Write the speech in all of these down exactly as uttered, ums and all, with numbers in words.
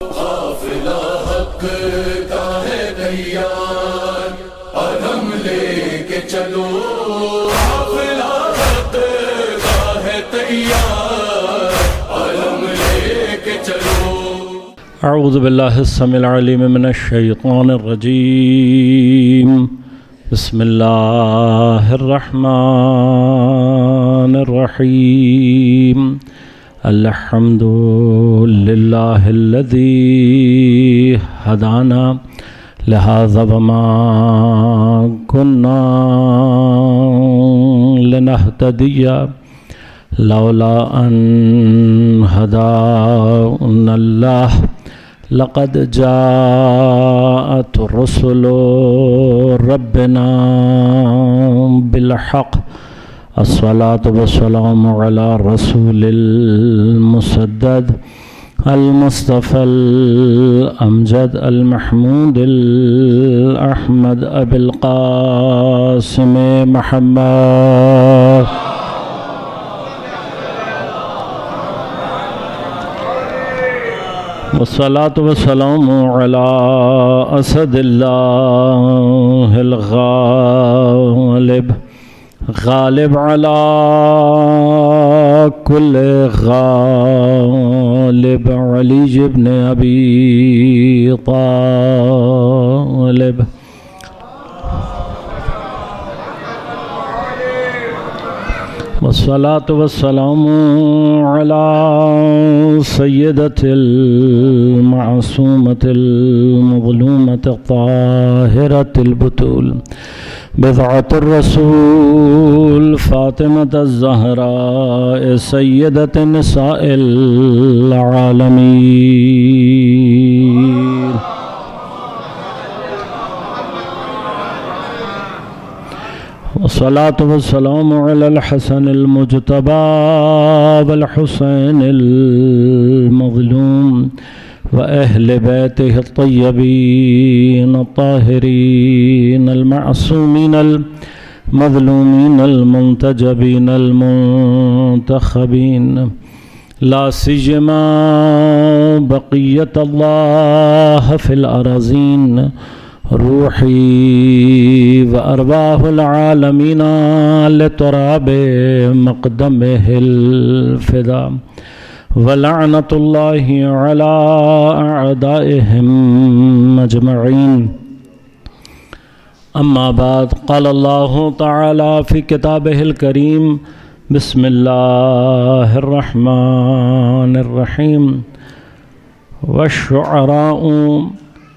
قافلہ حق کا ہے تیار، علم لے کے چلو، قافلہ حق کا ہے تیار، علم لے کے چلو۔ اعوذ باللہ السمیع العلیم من الشیطان الرجیم، بسم اللہ الرحمن الرحیم، الحمد للہ الذی ہدانا لہذا وما کنا لنہتدی لولا ان ہدانا اللہ لقد جاءت رسل ربنا بالحق، الصلاة والسلام على رسول المسدد المصطفى الأمجد المحمود الأحمد أبي القاسم محمد والصلاة والسلام على أسد الله الغالب، غالب على كل غالب، علي بن أبي طالب، والصلاة والسلام على سيدة المعصومة المظلومة الطاهرة البتول، بضعة الرسول فاطمة الزهراء سيدة نساء العالمين، والصلاة والسلام على الحسن المجتبى والحسين المظلوم وأهل بيته الطيبين الطاهرين المعصومين المظلومين المنتجبين المنتخبين، لا سيما بقية الله في الأراضين، روحي وأرواح العالمين لتراب مقدمه الفداء، ولعنة الله على أعدائهم أجمعين. أما بعد، قال الله تعالى في كتابه الكريم، بسم الله الرحمن الرحيم، والشعراء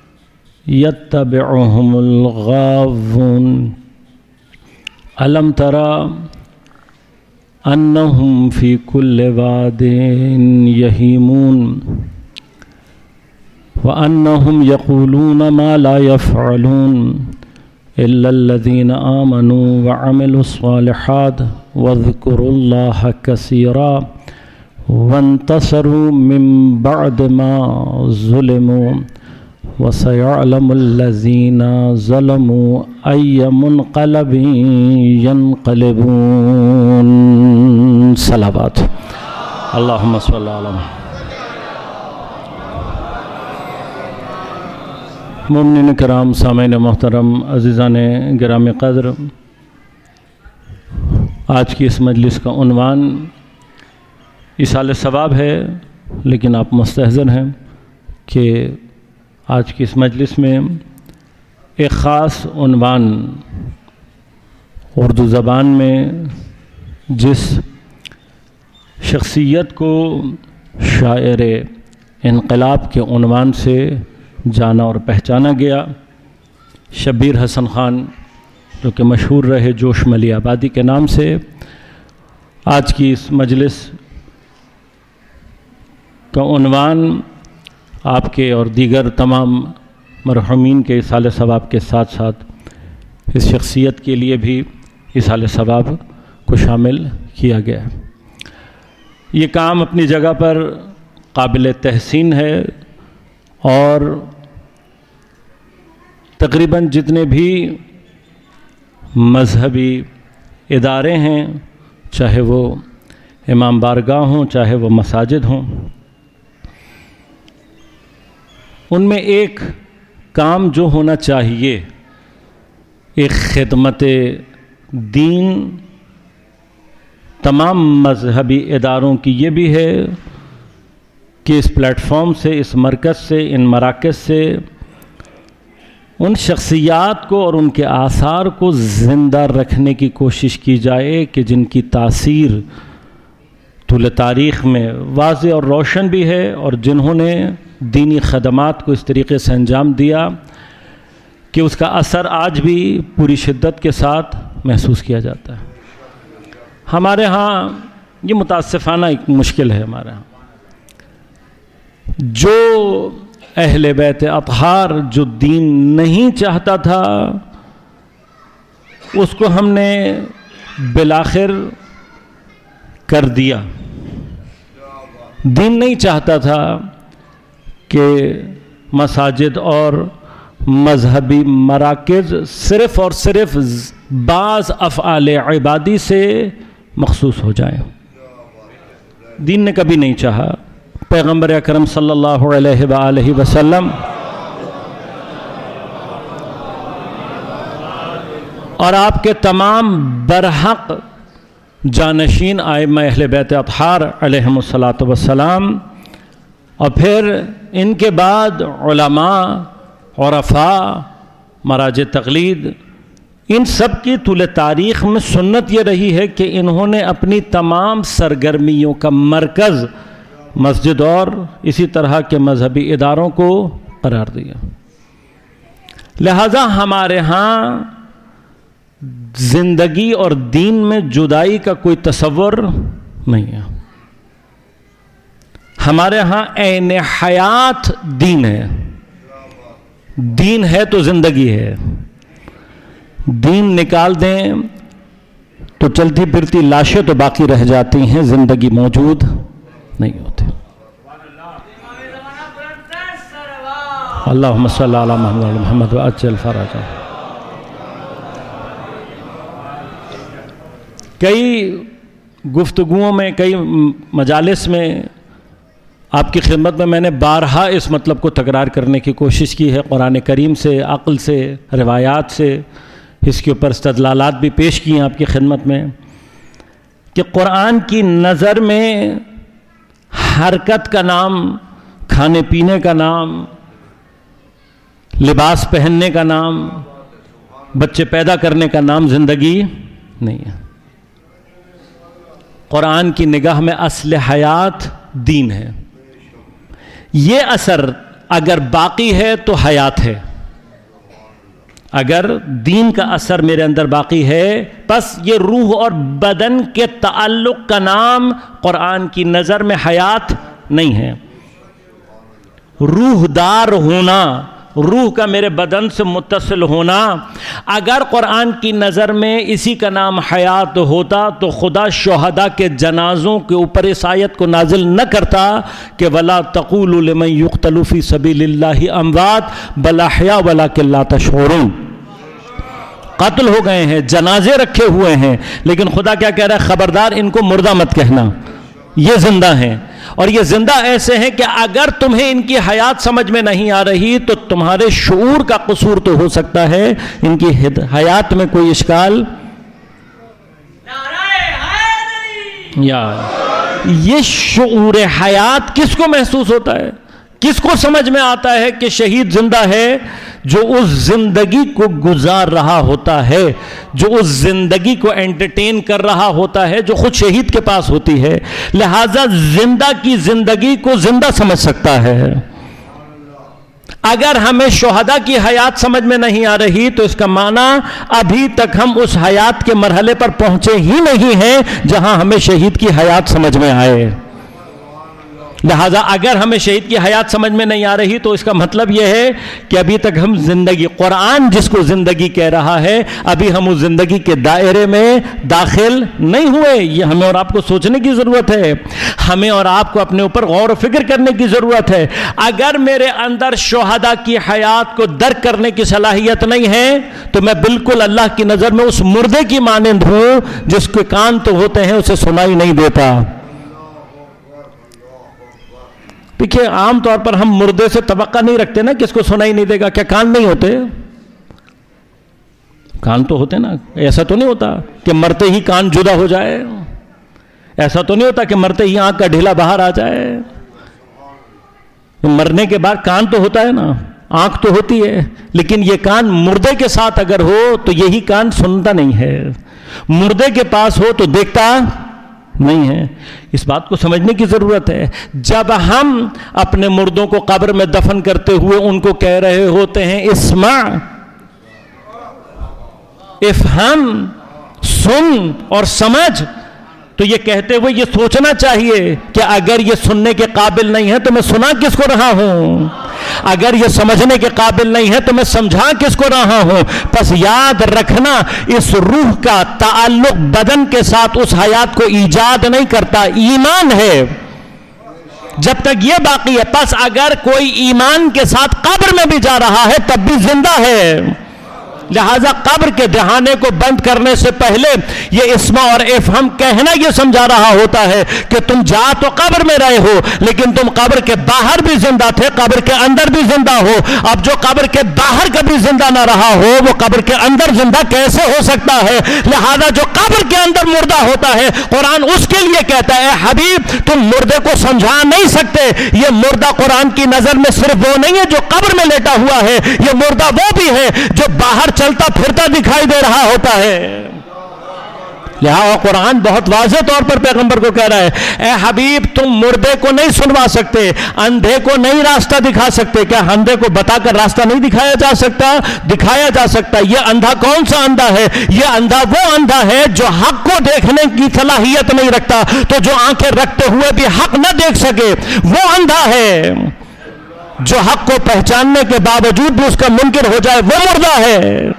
يتبعهم الغاوون، ألم ترى أنهم في كل واد يهيمون، وأنهم يقولون ما لا يفعلون، إلا الذين آمنوا وعملوا الصالحات واذكروا الله كثيرا وانتصروا من بعد ما ظلموا، وسيعلم الذين ظلموا أي منقلب ينقلبون. صلوات اللهم صل على محمد. مومنین کرام، سامعین محترم، عزیزان گرامی قدر، آج کی اس مجلس کا عنوان ایصال ثواب ہے، لیکن آپ مستحضر ہیں کہ آج کی اس مجلس میں ایک خاص عنوان اردو زبان میں جس شخصیت کو شاعر انقلاب کے عنوان سے جانا اور پہچانا گیا، شبیر حسن خان، جو کہ مشہور رہے جوش ملی آبادی کے نام سے، آج کی اس مجلس کا عنوان آپ کے اور دیگر تمام مرحومین کے ایصال ثواب کے ساتھ ساتھ اس شخصیت کے لیے بھی ایصال ثواب کو شامل کیا گیا ہے۔ یہ کام اپنی جگہ پر قابل تحسین ہے، اور تقریباً جتنے بھی مذہبی ادارے ہیں، چاہے وہ امام بارگاہ ہوں، چاہے وہ مساجد ہوں، ان میں ایک کام جو ہونا چاہیے ایک خدمت دین تمام مذہبی اداروں کی، یہ بھی ہے کہ اس پلیٹ فارم سے، اس مرکز سے، ان مراکز سے ان شخصیات کو اور ان کے آثار کو زندہ رکھنے کی کوشش کی جائے کہ جن کی تاثیر طول تاریخ میں واضح اور روشن بھی ہے، اور جنہوں نے دینی خدمات کو اس طریقے سے انجام دیا کہ اس کا اثر آج بھی پوری شدت کے ساتھ محسوس کیا جاتا ہے۔ ہمارے ہاں یہ متاسفانہ ایک مشکل ہے، ہمارے ہاں جو اہل بیت اطہار جو دین نہیں چاہتا تھا اس کو ہم نے بالآخر کر دیا۔ دین نہیں چاہتا تھا کہ مساجد اور مذہبی مراکز صرف اور صرف بعض افعال عبادی سے مخصوص ہو جائیں۔ دین نے کبھی نہیں چاہا۔ پیغمبر اکرم صلی اللہ علیہ وآلہ وسلم اور آپ کے تمام برحق جانشین ائمہ اہل بیت اطہار علیہم الصلاۃ والسلام، اور پھر ان کے بعد علماء، عرفاء، مراجع تقلید، ان سب کی طول تاریخ میں سنت یہ رہی ہے کہ انہوں نے اپنی تمام سرگرمیوں کا مرکز مسجد اور اسی طرح کے مذہبی اداروں کو قرار دیا۔ لہذا ہمارے ہاں زندگی اور دین میں جدائی کا کوئی تصور نہیں ہے۔ ہمارے ہاں عین حیات دین ہے۔ دین ہے تو زندگی ہے۔ دین نکال دیں تو چلتی پھرتی لاشیں تو باقی رہ جاتی ہیں، زندگی موجود نہیں ہوتی۔ اللہم صلی علی محمد محمد وعجل فرجہ۔ کئی گفتگوؤں میں، کئی مجالس میں آپ کی خدمت میں میں نے بارہا اس مطلب کو تکرار کرنے کی کوشش کی ہے، قرآن کریم سے، عقل سے، روایات سے اس کے اوپر استدلالات بھی پیش کی ہیں آپ کی خدمت میں، کہ قرآن کی نظر میں حرکت کا نام، کھانے پینے کا نام، لباس پہننے کا نام، بچے پیدا کرنے کا نام زندگی نہیں ہے۔ قرآن کی نگاہ میں اصل حیات دین ہے۔ یہ اثر اگر باقی ہے تو حیات ہے۔ اگر دین کا اثر میرے اندر باقی ہے، پس یہ روح اور بدن کے تعلق کا نام قرآن کی نظر میں حیات نہیں ہے۔ روح دار ہونا، روح کا میرے بدن سے متصل ہونا، اگر قرآن کی نظر میں اسی کا نام حیات ہوتا تو خدا شہداء کے جنازوں کے اوپر اس آیت کو نازل نہ کرتا کہ وَلَا تَقُولُوا لِمَنْ يُقْتَلُ فِي سَبِيلِ اللَّهِ أَمْوَاتٌ بَلْ أَحْيَاءٌ وَلَكِنْ لَا تَشْعُرُونَ۔ قتل ہو گئے ہیں، جنازے رکھے ہوئے ہیں، لیکن خدا کیا کہہ رہا ہے؟ خبردار ان کو مردہ مت کہنا، یہ زندہ ہیں۔ اور یہ زندہ ایسے ہیں کہ اگر تمہیں ان کی حیات سمجھ میں نہیں آ رہی تو تمہارے شعور کا قصور تو ہو سکتا ہے، ان کی حیات میں کوئی اشکال یا یہ شعور حیات کس کو محسوس ہوتا ہے؟ کس کو سمجھ میں آتا ہے کہ شہید زندہ ہے؟ جو اس زندگی کو گزار رہا ہوتا ہے، جو اس زندگی کو انٹرٹین کر رہا ہوتا ہے، جو خود شہید کے پاس ہوتی ہے، لہذا زندہ کی زندگی کو زندہ سمجھ سکتا ہے۔ اگر ہمیں شہداء کی حیات سمجھ میں نہیں آ رہی تو اس کا معنی ابھی تک ہم اس حیات کے مرحلے پر پہنچے ہی نہیں ہیں جہاں ہمیں شہید کی حیات سمجھ میں آئے۔ لہذا اگر ہمیں شہید کی حیات سمجھ میں نہیں آ رہی تو اس کا مطلب یہ ہے کہ ابھی تک ہم زندگی، قرآن جس کو زندگی کہہ رہا ہے، ابھی ہم اس زندگی کے دائرے میں داخل نہیں ہوئے۔ یہ ہمیں اور آپ کو سوچنے کی ضرورت ہے، ہمیں اور آپ کو اپنے اوپر غور و فکر کرنے کی ضرورت ہے۔ اگر میرے اندر شہداء کی حیات کو درک کرنے کی صلاحیت نہیں ہے تو میں بالکل اللہ کی نظر میں اس مردے کی مانند ہوں جس کے کان تو ہوتے ہیں، اسے سنائی نہیں دیتا۔ دیکھیے عام طور پر ہم مردے سے توقع نہیں رکھتے نا کہ اس کو سنائی نہیں دے گا. کیا کان نہیں ہوتے؟ کان تو ہوتے نا. ایسا تو نہیں ہوتا کہ مرتے ہی کان جدا ہو جائے. ایسا تو نہیں ہوتا کہ مرتے ہی آنکھ کا ڈھیلا باہر آ جائے. مرنے کے بعد کان تو ہوتا ہے نا, آنکھ تو ہوتی ہے, لیکن یہ کان مردے کے ساتھ اگر ہو تو یہی کان سنتا نہیں ہے. مردے کے پاس ہو تو دیکھتا نہیں ہے. اس بات کو سمجھنے کی ضرورت ہے. جب ہم اپنے مردوں کو قبر میں دفن کرتے ہوئے ان کو کہہ رہے ہوتے ہیں اسمع, افہم, سن اور سمجھ, تو یہ کہتے ہوئے یہ سوچنا چاہیے کہ اگر یہ سننے کے قابل نہیں ہے تو میں سنا کس کو رہا ہوں, اگر یہ سمجھنے کے قابل نہیں ہے تو میں سمجھا کس کو رہا ہوں. پس یاد رکھنا اس روح کا تعلق بدن کے ساتھ اس حیات کو ایجاد نہیں کرتا, ایمان ہے. جب تک یہ باقی ہے, پس اگر کوئی ایمان کے ساتھ قبر میں بھی جا رہا ہے تب بھی زندہ ہے. لہذا قبر کے دہانے کو بند کرنے سے پہلے یہ اسمع اور افہم کہنا یہ سمجھا رہا ہوتا ہے کہ تم جا تو قبر میں رہے ہو لیکن تم قبر کے باہر بھی زندہ تھے, قبر کے اندر بھی زندہ ہو. اب جو قبر کے باہر کبھی زندہ نہ رہا ہو وہ قبر کے اندر زندہ کیسے ہو سکتا ہے؟ لہذا جو قبر کے اندر مردہ ہوتا ہے قرآن اس کے لیے کہتا ہے اے حبیب تم مردے کو سمجھا نہیں سکتے. یہ مردہ قرآن کی نظر میں صرف وہ نہیں ہے جو قبر میں لیٹا ہوا ہے, یہ مردہ وہ بھی ہے جو باہر چلتا پھرتا دکھائی دے رہا ہوتا ہے. لہذا قرآن بہت واضح طور پر پیغمبر کو کہہ رہا ہے اے حبیب تم مردے کو نہیں سنوا سکتے, اندھے کو نہیں راستہ دکھا سکتے. کیا اندھے کو بتا کر راستہ نہیں دکھایا جا سکتا؟ دکھایا جا سکتا. یہ اندھا کون سا اندھا ہے؟ یہ اندھا وہ اندھا ہے جو حق کو دیکھنے کی صلاحیت نہیں رکھتا, تو جو آنکھیں رکھتے ہوئے بھی حق نہ دیکھ سکے وہ اندھا ہے. جو حق کو پہچاننے کے باوجود بھی اس کا منکر ہو جائے وہ مردہ ہے.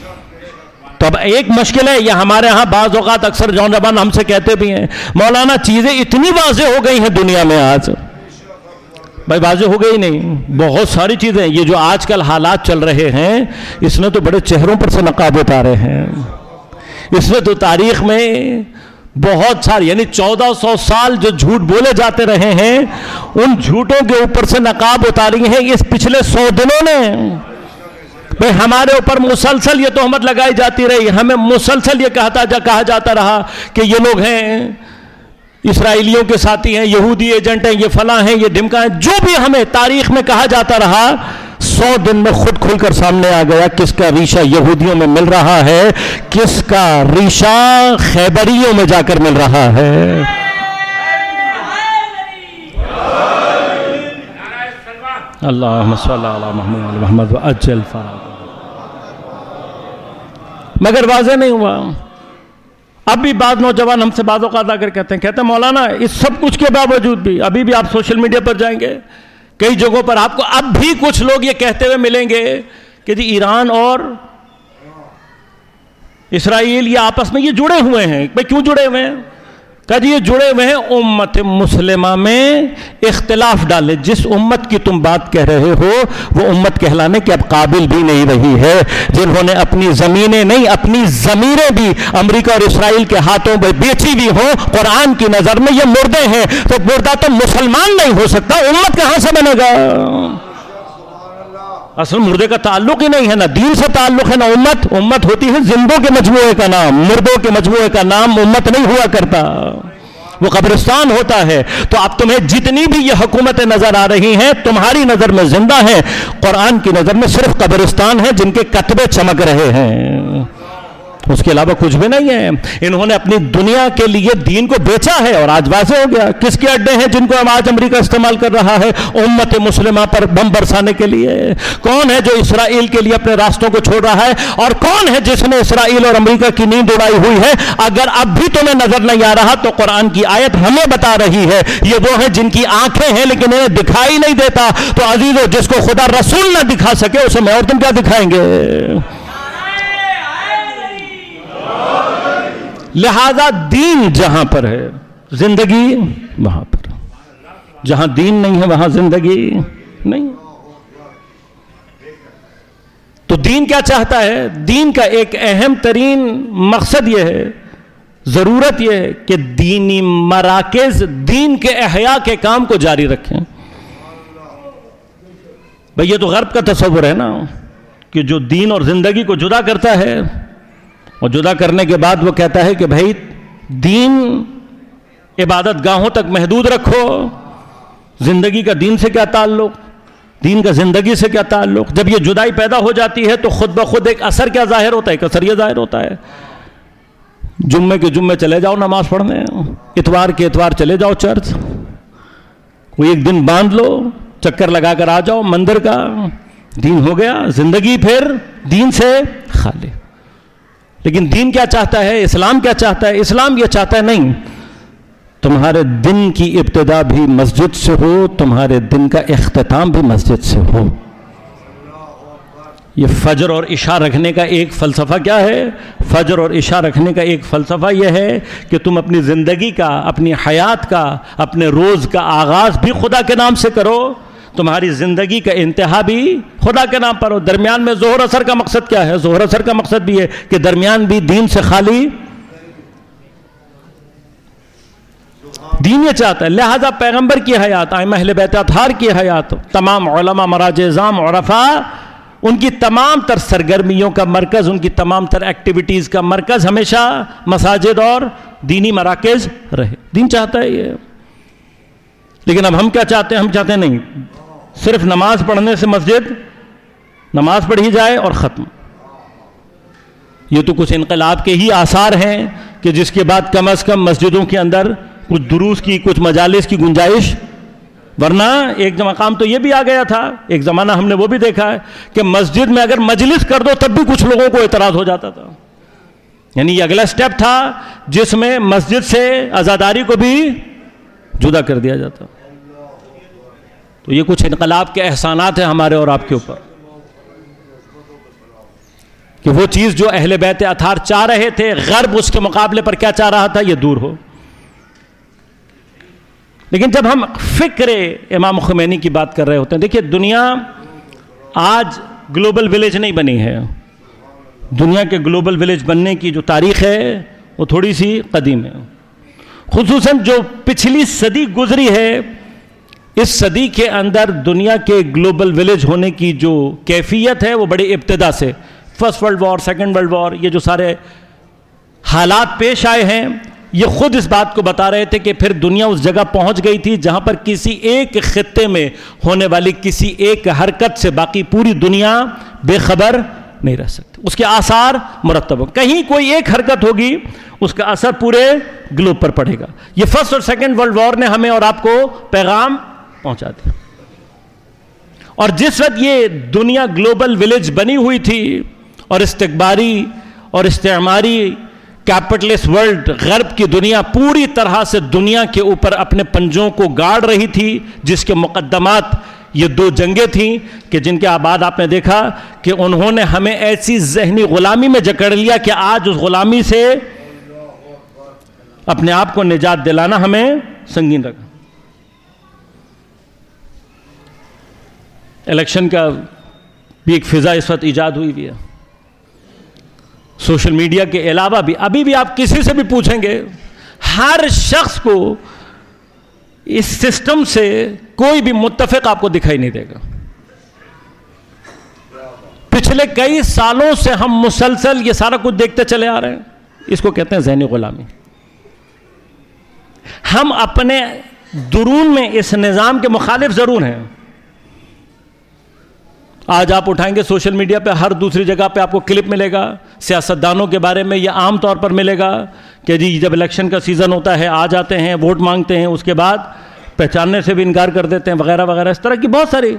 تو اب ایک مشکل ہے, یہ ہمارے ہاں بعض اوقات اکثر نوجوان ہم سے کہتے بھی ہیں مولانا چیزیں اتنی واضح ہو گئی ہیں دنیا میں آج. بھائی واضح ہو گئی نہیں, بہت ساری چیزیں. یہ جو آج کل حالات چل رہے ہیں اس نے تو بڑے چہروں پر سے نقاب اتارے ہیں. اس نے تو تاریخ میں بہت سارے یعنی چودہ سو سال جو جھوٹ بولے جاتے رہے ہیں ان جھوٹوں کے اوپر سے نقاب اتاری ہیں اس پچھلے سو دنوں نے. بھئی ہمارے اوپر مسلسل یہ تہمت لگائی جاتی رہی, ہمیں مسلسل یہ کہتا جا کہا جاتا رہا کہ یہ لوگ ہیں اسرائیلیوں کے ساتھی ہیں, یہودی ایجنٹ ہیں, یہ فلاں ہیں, یہ ڈھمکا ہیں. جو بھی ہمیں تاریخ میں کہا جاتا رہا سو دن میں خود کھل کر سامنے آ گیا کس کا ریشہ یہودیوں میں مل رہا ہے, کس کا ریشہ خیبریوں میں جا کر مل رہا ہے. اللہم صلی علی محمد محمد وعجل فرج. مگر واضح نہیں ہوا. اب بھی بعض نوجوان ہم سے بعض اوقات آ کر کہتے ہیں کہتے ہیں مولانا اس سب کچھ کے باوجود بھی ابھی بھی آپ سوشل میڈیا پر جائیں گے کئی جگہوں پر آپ کو اب بھی کچھ لوگ یہ کہتے ہوئے ملیں گے کہ جی ایران اور اسرائیل یہ آپس میں یہ جڑے ہوئے ہیں. بھئی کیوں جڑے ہوئے ہیں؟ کہ جی یہ جڑے ہوئے ہیں امت مسلمہ میں اختلاف ڈالے. جس امت کی تم بات کہہ رہے ہو وہ امت کہلانے کے اب قابل بھی نہیں رہی ہے, جنہوں نے اپنی زمینیں نہیں اپنی ضمیریں بھی امریکہ اور اسرائیل کے ہاتھوں میں بیچی بھی ہوں. قرآن کی نظر میں یہ مردے ہیں, تو مردہ تو مسلمان نہیں ہو سکتا, امت کہاں سے بنے گا؟ اصل مردے کا تعلق ہی نہیں ہے, نہ دین سے تعلق ہے نہ امت. امت ہوتی ہے زندوں کے مجموعے کا نام, مردوں کے مجموعے کا نام امت نہیں ہوا کرتا, وہ قبرستان ہوتا ہے. تو اب تمہیں جتنی بھی یہ حکومتیں نظر آ رہی ہیں تمہاری نظر میں زندہ ہیں, قرآن کی نظر میں صرف قبرستان ہے جن کے کتبے چمک رہے ہیں, اس کے علاوہ کچھ بھی نہیں ہے. انہوں نے اپنی دنیا کے لیے دین کو بیچا ہے اور آج واضح ہو گیا کس کے اڈے ہیں جن کو آج امریکہ استعمال کر رہا ہے امت مسلمہ پر بم برسانے کے لیے. کون ہے جو اسرائیل کے لیے اپنے راستوں کو چھوڑ رہا ہے, اور کون ہے جس نے اسرائیل اور امریکہ کی نیند اڑائی ہوئی ہے؟ اگر اب بھی تمہیں نظر نہیں آ رہا تو قرآن کی آیت ہمیں بتا رہی ہے یہ وہ ہیں جن کی آنکھیں ہیں لیکن انہیں دکھائی نہیں دیتا. تو عزیزو جس کو خدا رسول نہ دکھا سکے اسے میں اور تم کیا دکھائیں گے؟ لہذا دین جہاں پر ہے زندگی وہاں پر, جہاں دین نہیں ہے وہاں زندگی نہیں. تو دین کیا چاہتا ہے؟ دین کا ایک اہم ترین مقصد یہ ہے, ضرورت یہ ہے کہ دینی مراکز دین کے احیاء کے کام کو جاری رکھیں. بھئی یہ تو غرب کا تصور ہے نا کہ جو دین اور زندگی کو جدا کرتا ہے اور جدا کرنے کے بعد وہ کہتا ہے کہ بھائی دین عبادت گاہوں تک محدود رکھو، زندگی کا دین سے کیا تعلق، دین کا زندگی سے کیا تعلق۔ جب یہ جدائی پیدا ہو جاتی ہے تو خود بخود ایک اثر کیا ظاہر ہوتا ہے، ایک اثر یہ ظاہر ہوتا ہے جمعے کے جمعے چلے جاؤ نماز پڑھنے، اتوار کے اتوار چلے جاؤ چرچ، کوئی ایک دن باندھ لو، چکر لگا کر آ جاؤ مندر کا، دین ہو گیا، زندگی پھر دین سے خالی۔ لیکن دین کیا چاہتا ہے، اسلام کیا چاہتا ہے؟ اسلام یہ چاہتا ہے نہیں، تمہارے دن کی ابتدا بھی مسجد سے ہو، تمہارے دن کا اختتام بھی مسجد سے ہو۔ یہ فجر اور عشاء رکھنے کا ایک فلسفہ کیا ہے؟ فجر اور عشاء رکھنے کا ایک فلسفہ یہ ہے کہ تم اپنی زندگی کا، اپنی حیات کا، اپنے روز کا آغاز بھی خدا کے نام سے کرو، تمہاری زندگی کا انتہا بھی خدا کے نام پر ہو۔ درمیان میں ظہر اثر کا مقصد کیا ہے؟ ظہر اثر کا مقصد بھی ہے کہ درمیان بھی دین سے خالی، دین یہ چاہتا ہے۔ لہذا پیغمبر کی حیات، ائمہ اہل بیت اطہار کی حیات، تمام علماء، مراجع اعظام، عرفاء، ان کی تمام تر سرگرمیوں کا مرکز، ان کی تمام تر ایکٹیویٹیز کا مرکز ہمیشہ مساجد اور دینی مراکز رہے۔ دین چاہتا ہے یہ۔ لیکن اب ہم کیا چاہتے ہیں؟ ہم چاہتے ہیں نہیں، صرف نماز پڑھنے سے مسجد، نماز پڑھی جائے اور ختم۔ یہ تو کچھ انقلاب کے ہی آثار ہیں کہ جس کے بعد کم از کم مسجدوں کے اندر کچھ دروس کی، کچھ مجالس کی گنجائش، ورنہ ایک مقام تو یہ بھی آ گیا تھا، ایک زمانہ ہم نے وہ بھی دیکھا ہے کہ مسجد میں اگر مجلس کر دو تب بھی کچھ لوگوں کو اعتراض ہو جاتا تھا۔ یعنی یہ اگلا سٹیپ تھا جس میں مسجد سے عزاداری کو بھی جدا کر دیا جاتا۔ تو یہ کچھ انقلاب کے احسانات ہیں ہمارے اور آپ کے اوپر، کہ وہ چیز جو اہل بیت اطہار چاہ رہے تھے، غرب اس کے مقابلے پر کیا چاہ رہا تھا، یہ دور ہو۔ لیکن جب ہم فکر امام خمینی کی بات کر رہے ہوتے ہیں، دیکھیے دنیا آج گلوبل ولیج نہیں بنی ہے، دنیا کے گلوبل ولیج بننے کی جو تاریخ ہے وہ تھوڑی سی قدیم ہے۔ خصوصاً جو پچھلی صدی گزری ہے، اس صدی کے اندر دنیا کے گلوبل ولیج ہونے کی جو کیفیت ہے وہ بڑی ابتدا سے، first world war, second world war, یہ جو سارے حالات پیش آئے ہیں، یہ خود اس بات کو بتا رہے تھے کہ پھر دنیا اس جگہ پہنچ گئی تھی جہاں پر کسی ایک خطے میں ہونے والی کسی ایک حرکت سے باقی پوری دنیا بے خبر نہیں رہ سکتی، اس کے آثار مرتب ہو، کہیں کوئی ایک حرکت ہوگی اس کا اثر پورے گلوب پر پڑے گا۔ یہ فرسٹ اور سیکنڈ ورلڈ وار نے ہمیں اور آپ کو پیغام پہنچا دیا۔ اور جس وقت یہ دنیا گلوبل ولیج بنی ہوئی تھی اور استکباری اور استعماری کیپٹلسٹ ورلڈ، غرب کی دنیا پوری طرح سے دنیا کے اوپر اپنے پنجوں کو گاڑ رہی تھی، جس کے مقدمات یہ دو جنگیں تھیں کہ جن کے بعد آپ نے دیکھا کہ انہوں نے ہمیں ایسی ذہنی غلامی میں جکڑ لیا کہ آج اس غلامی سے اپنے آپ کو نجات دلانا ہمیں سنگین رکھا۔ الیکشن کا بھی ایک فضا اس وقت ایجاد ہوئی بھی ہے، سوشل میڈیا کے علاوہ بھی۔ ابھی بھی آپ کسی سے بھی پوچھیں گے، ہر شخص کو اس سسٹم سے کوئی بھی متفق آپ کو دکھائی نہیں دے گا۔ پچھلے کئی سالوں سے ہم مسلسل یہ سارا کچھ دیکھتے چلے آ رہے ہیں، اس کو کہتے ہیں ذہنی غلامی۔ ہم اپنے درون میں اس نظام کے مخالف ضرور ہیں۔ آج آپ اٹھائیں گے سوشل میڈیا پہ، ہر دوسری جگہ پہ آپ کو کلپ ملے گا سیاستدانوں کے بارے میں، یہ عام طور پر ملے گا کہ جی جب الیکشن کا سیزن ہوتا ہے آ جاتے ہیں، ووٹ مانگتے ہیں، اس کے بعد پہچاننے سے بھی انکار کر دیتے ہیں وغیرہ وغیرہ، اس طرح کی بہت ساری۔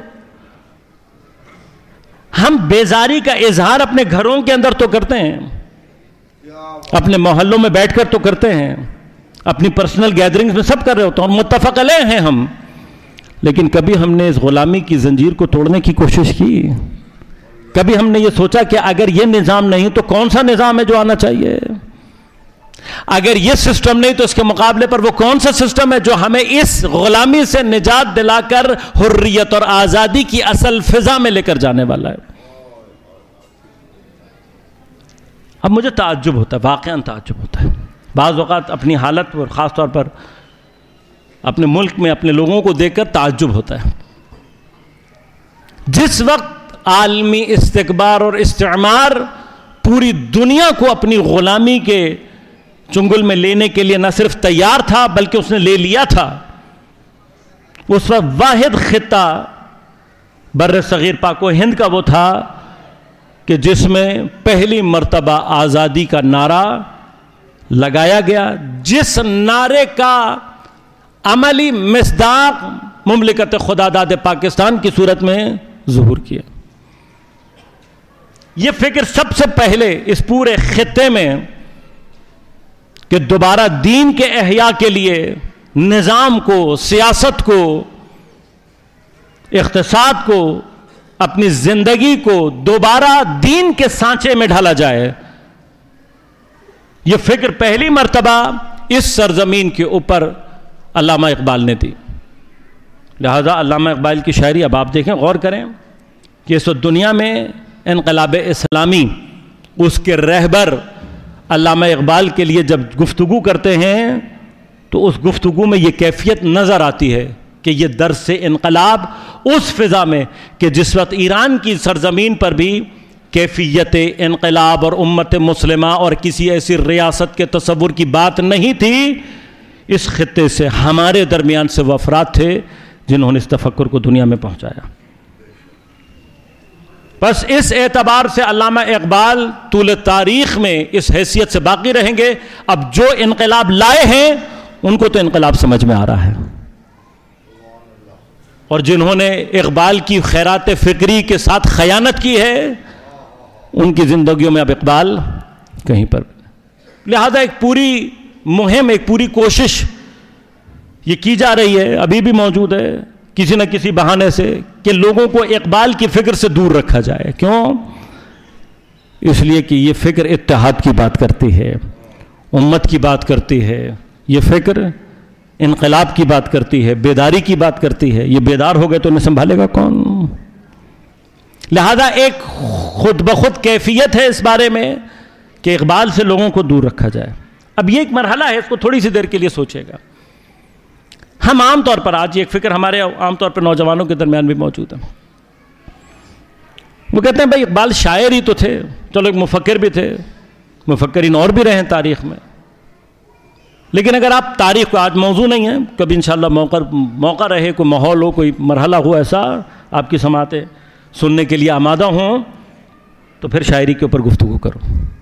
ہم بیزاری کا اظہار اپنے گھروں کے اندر تو کرتے ہیں، اپنے محلوں میں بیٹھ کر تو کرتے ہیں، اپنی پرسنل گیدرنگز میں سب کر رہے ہوتے ہیں اور متفق علیہ ہیں ہم، لیکن کبھی ہم نے اس غلامی کی زنجیر کو توڑنے کی کوشش کی؟ کبھی ہم نے یہ سوچا کہ اگر یہ نظام نہیں تو کون سا نظام ہے جو آنا چاہیے؟ اگر یہ سسٹم نہیں تو اس کے مقابلے پر وہ کون سا سسٹم ہے جو ہمیں اس غلامی سے نجات دلا کر حریت اور آزادی کی اصل فضا میں لے کر جانے والا ہے؟ اب مجھے تعجب ہوتا ہے، واقعاً تعجب ہوتا ہے بعض اوقات اپنی حالت اور خاص طور پر اپنے ملک میں اپنے لوگوں کو دیکھ کر تعجب ہوتا ہے جس وقت عالمی استکبار اور استعمار پوری دنیا کو اپنی غلامی کے چنگل میں لینے کے لیے نہ صرف تیار تھا بلکہ اس نے لے لیا تھا، اس وقت واحد خطہ بر صغیر پاک و ہند کا وہ تھا کہ جس میں پہلی مرتبہ آزادی کا نعرہ لگایا گیا، جس نعرے کا عملی مصداق مملکت خداداد پاکستان کی صورت میں ظہور کیا۔ یہ فکر سب سے پہلے اس پورے خطے میں کہ دوبارہ دین کے احیاء کے لیے نظام کو، سیاست کو، اقتصاد کو، اپنی زندگی کو دوبارہ دین کے سانچے میں ڈھالا جائے، یہ فکر پہلی مرتبہ اس سرزمین کے اوپر علامہ اقبال نے دی۔ لہذا علامہ اقبال کی شاعری اب آپ دیکھیں، غور کریں کہ اس دنیا میں انقلاب اسلامی، اس کے رہبر علامہ اقبال کے لیے جب گفتگو کرتے ہیں تو اس گفتگو میں یہ کیفیت نظر آتی ہے کہ یہ درس انقلاب اس فضا میں کہ جس وقت ایران کی سرزمین پر بھی کیفیت انقلاب اور امت مسلمہ اور کسی ایسی ریاست کے تصور کی بات نہیں تھی، اس خطے سے ہمارے درمیان سے وہ افراد تھے جنہوں نے اس تفکر کو دنیا میں پہنچایا۔ بس اس اعتبار سے علامہ اقبال طول تاریخ میں اس حیثیت سے باقی رہیں گے۔ اب جو انقلاب لائے ہیں ان کو تو انقلاب سمجھ میں آ رہا ہے، اور جنہوں نے اقبال کی خیرات فکری کے ساتھ خیانت کی ہے ان کی زندگیوں میں اب اقبال کہیں پر۔ لہذا ایک پوری مہم، ایک پوری کوشش یہ کی جا رہی ہے، ابھی بھی موجود ہے کسی نہ کسی بہانے سے، کہ لوگوں کو اقبال کی فکر سے دور رکھا جائے۔ کیوں؟ اس لیے کہ یہ فکر اتحاد کی بات کرتی ہے، امت کی بات کرتی ہے، یہ فکر انقلاب کی بات کرتی ہے، بیداری کی بات کرتی ہے۔ یہ بیدار ہو گئے تو انہیں سنبھالے گا کون؟ لہذا ایک خود بخود کیفیت ہے اس بارے میں کہ اقبال سے لوگوں کو دور رکھا جائے۔ اب یہ ایک مرحلہ ہے، اس کو تھوڑی سی دیر کے لیے سوچے گا۔ ہم عام طور پر آج ایک فکر ہمارے عام طور پر نوجوانوں کے درمیان بھی موجود ہے، وہ کہتے ہیں بھائی اقبال شاعر ہی تو تھے، چلو ایک مفکر بھی تھے، مفکرین اور بھی رہے ہیں تاریخ میں، لیکن اگر آپ تاریخ کو، آج موضوع نہیں ہے، کبھی انشاءاللہ موقع موقع رہے، کوئی ماحول ہو، کوئی مرحلہ ہو ایسا آپ کی سماعتیں سننے کے لیے آمادہ ہوں، تو پھر شاعری کے اوپر گفتگو کرو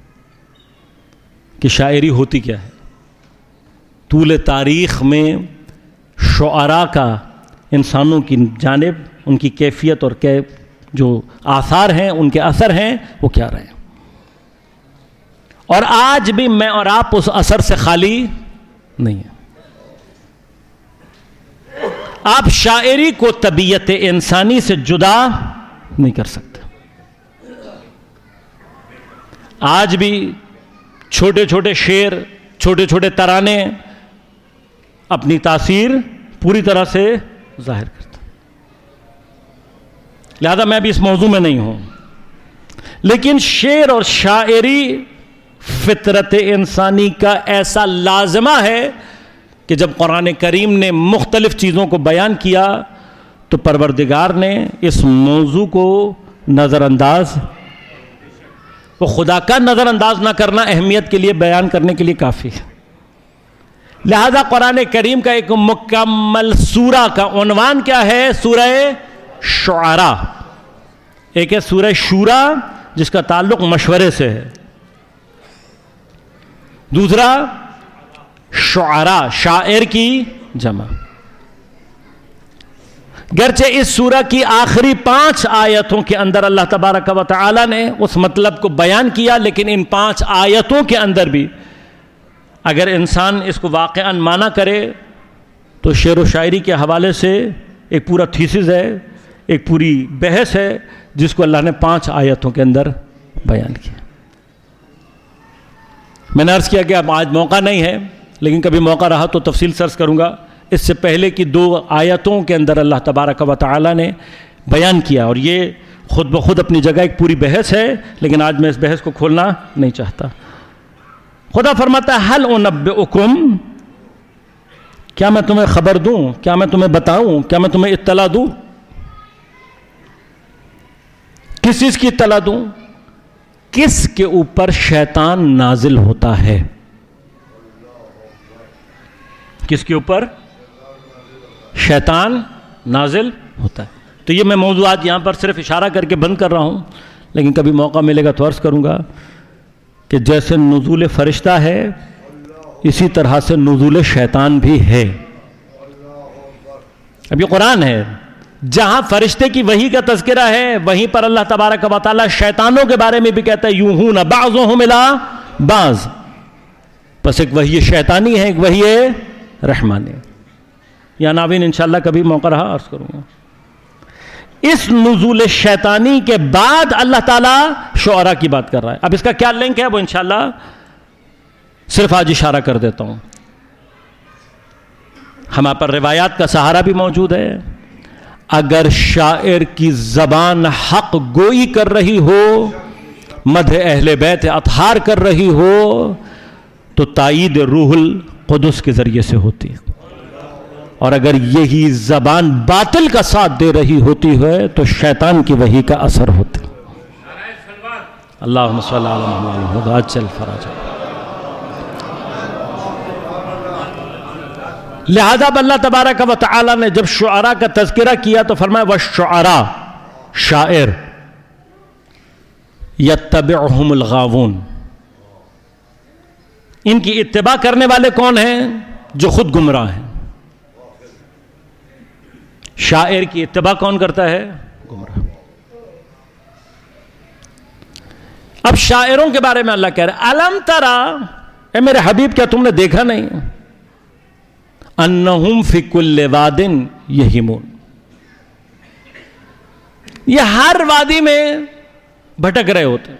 کہ شاعری ہوتی کیا ہے۔ طول تاریخ میں شعراء کا انسانوں کی جانب ان کی کیفیت اور جو آثار ہیں، ان کے اثر ہیں، وہ کیا رہے ہیں، اور آج بھی میں اور آپ اس اثر سے خالی نہیں ہیں۔ آپ شاعری کو طبیعت انسانی سے جدا نہیں کر سکتے۔ آج بھی چھوٹے چھوٹے شعر، چھوٹے چھوٹے ترانے اپنی تاثیر پوری طرح سے ظاہر کرتے ہیں۔ لہذا میں بھی اس موضوع میں نہیں ہوں، لیکن شعر اور شاعری فطرت انسانی کا ایسا لازمہ ہے کہ جب قرآن کریم نے مختلف چیزوں کو بیان کیا تو پروردگار نے اس موضوع کو نظر انداز، وہ خدا کا نظر انداز نہ کرنا اہمیت کے لیے بیان کرنے کے لیے کافی ہے۔ لہذا قرآن کریم کا ایک مکمل سورہ کا عنوان کیا ہے؟ سورہ شعراء۔ ایک ہے سورہ شورا جس کا تعلق مشورے سے ہے، دوسرا شعراء، شاعر کی جمع۔ گرچہ اس سورہ کی آخری پانچ آیتوں کے اندر اللہ تبارک و تعالی نے اس مطلب کو بیان کیا، لیکن ان پانچ آیتوں کے اندر بھی اگر انسان اس کو واقعاً مانا کرے تو شعر و شاعری کے حوالے سے ایک پورا تھیسس ہے، ایک پوری بحث ہے جس کو اللہ نے پانچ آیتوں کے اندر بیان کیا۔ میں نے عرض کیا کہ اب آج موقع نہیں ہے، لیکن کبھی موقع رہا تو تفصیل سرچ کروں گا۔ اس سے پہلے کی دو آیتوں کے اندر اللہ تبارک و تعالی نے بیان کیا، اور یہ خود بخود اپنی جگہ ایک پوری بحث ہے، لیکن آج میں اس بحث کو کھولنا نہیں چاہتا۔ خدا فرماتا ہے حل انبئکم، کیا میں تمہیں خبر دوں، کیا میں تمہیں بتاؤں، کیا میں تمہیں اطلاع دوں؟ کس چیز کی اطلاع دوں؟ کس کے اوپر شیطان نازل ہوتا ہے؟ کس کے اوپر شیطان نازل ہوتا ہے؟ تو یہ میں موضوعات یہاں پر صرف اشارہ کر کے بند کر رہا ہوں، لیکن کبھی موقع ملے گا تو عرض کروں گا کہ جیسے نزول فرشتہ ہے اسی طرح سے نزول شیطان بھی ہے۔ اب یہ قرآن ہے، جہاں فرشتے کی وحی کا تذکرہ ہے وہیں پر اللہ تبارک و تعالی شیطانوں کے بارے میں بھی کہتا ہے یوحون بعضهم الی بعض، پس ایک وحی شیطانی ہے، ایک وحی رحمانی۔ یا ناوین انشاءاللہ کبھی موقع رہا عرض کروں گا۔ اس نزول شیطانی کے بعد اللہ تعالیٰ شعراء کی بات کر رہا ہے۔ اب اس کا کیا لنک ہے وہ انشاءاللہ صرف آج اشارہ کر دیتا ہوں۔ ہمارے پر روایات کا سہارا بھی موجود ہے۔ اگر شاعر کی زبان حق گوئی کر رہی ہو، مدح اہل بیت اطہار کر رہی ہو، تو تائید روح القدس کے ذریعے سے ہوتی ہے، اور اگر یہی زبان باطل کا ساتھ دے رہی ہوتی ہے تو شیطان کی وحی کا اثر ہوتا ہے۔ اللہم صلی اللہ علیہ وسلم عجل فرجہ۔ لہذا اللہ تبارک و تعالی نے جب شعراء کا تذکرہ کیا تو فرمایا والشعراء، شاعر، یتبعہم الغاوون، ان کی اتباع کرنے والے کون ہیں؟ جو خود گمراہ ہیں۔ شاعر کی اتباع کون کرتا ہے؟ گمراہ۔ اب شاعروں کے بارے میں اللہ کہہ رہا ہے الم ترا، اے میرے حبیب کیا تم نے دیکھا نہیں انہم فی کل واد یہیمون، یہ ہر وادی میں بھٹک رہے ہوتے ہیں۔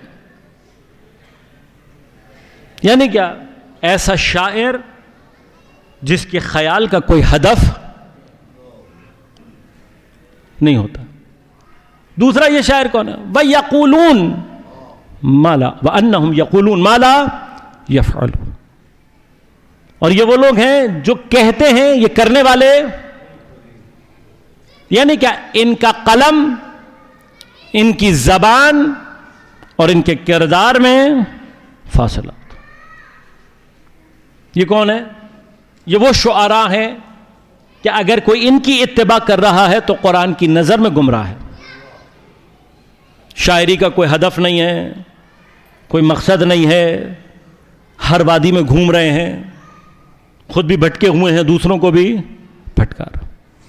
یعنی کیا؟ ایسا شاعر جس کے خیال کا کوئی ہدف نہیں ہوتا۔ دوسرا یہ شاعر کون ہے؟ وَيَقُولُونَ مَا لَا وَأَنَّهُمْ يَقُولُونَ مَا لَا يَفْعَلُونَ، اور یہ وہ لوگ ہیں جو کہتے ہیں یہ کرنے والے، یعنی کیا؟ ان کا قلم، ان کی زبان اور ان کے کردار میں فاصلہ۔ یہ کون ہے؟ یہ وہ شعراء ہیں کہ اگر کوئی ان کی اتباع کر رہا ہے تو قرآن کی نظر میں گمراہ ہے۔ شاعری کا کوئی ہدف نہیں ہے، کوئی مقصد نہیں ہے، ہر وادی میں گھوم رہے ہیں، خود بھی بھٹکے ہوئے ہیں، دوسروں کو بھی بھٹکا رہے۔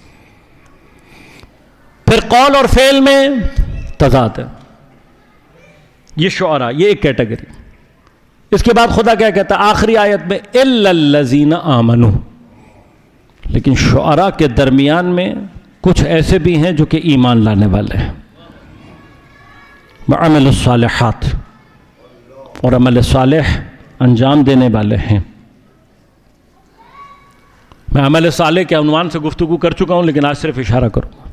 پھر قول اور فعل میں تضاد ہے۔ یہ شعراء، یہ ایک کیٹیگری۔ اس کے بعد خدا کیا کہتا ہے آخری آیت میں اِلَّا الَّذِينَ آمَنُوا، لیکن شعراء کے درمیان میں کچھ ایسے بھی ہیں جو کہ ایمان لانے والے ہیں، وَعَمِلُوا الصَّالِحَاتِ، اور عمل صالح انجام دینے والے ہیں۔ میں عمل صالح کے عنوان سے گفتگو کر چکا ہوں، لیکن آج صرف اشارہ کروں گا۔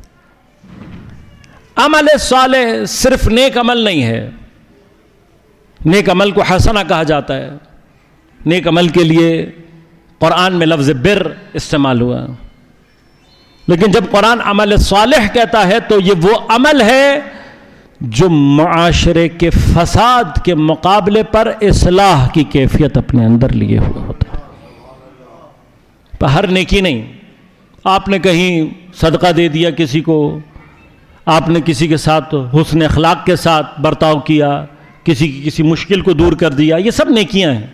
عمل صالح صرف نیک عمل نہیں ہے۔ نیک عمل کو حسنہ کہا جاتا ہے۔ نیک عمل کے لیے قرآن میں لفظ بر استعمال ہوا، لیکن جب قرآن عمل صالح کہتا ہے تو یہ وہ عمل ہے جو معاشرے کے فساد کے مقابلے پر اصلاح کی کیفیت اپنے اندر لیے ہوئے ہوتا ہے۔ پر ہر نیکی نہیں، آپ نے کہیں صدقہ دے دیا کسی کو، آپ نے کسی کے ساتھ حسن اخلاق کے ساتھ برتاؤ کیا، کسی کی کسی مشکل کو دور کر دیا، یہ سب نیکیاں ہیں،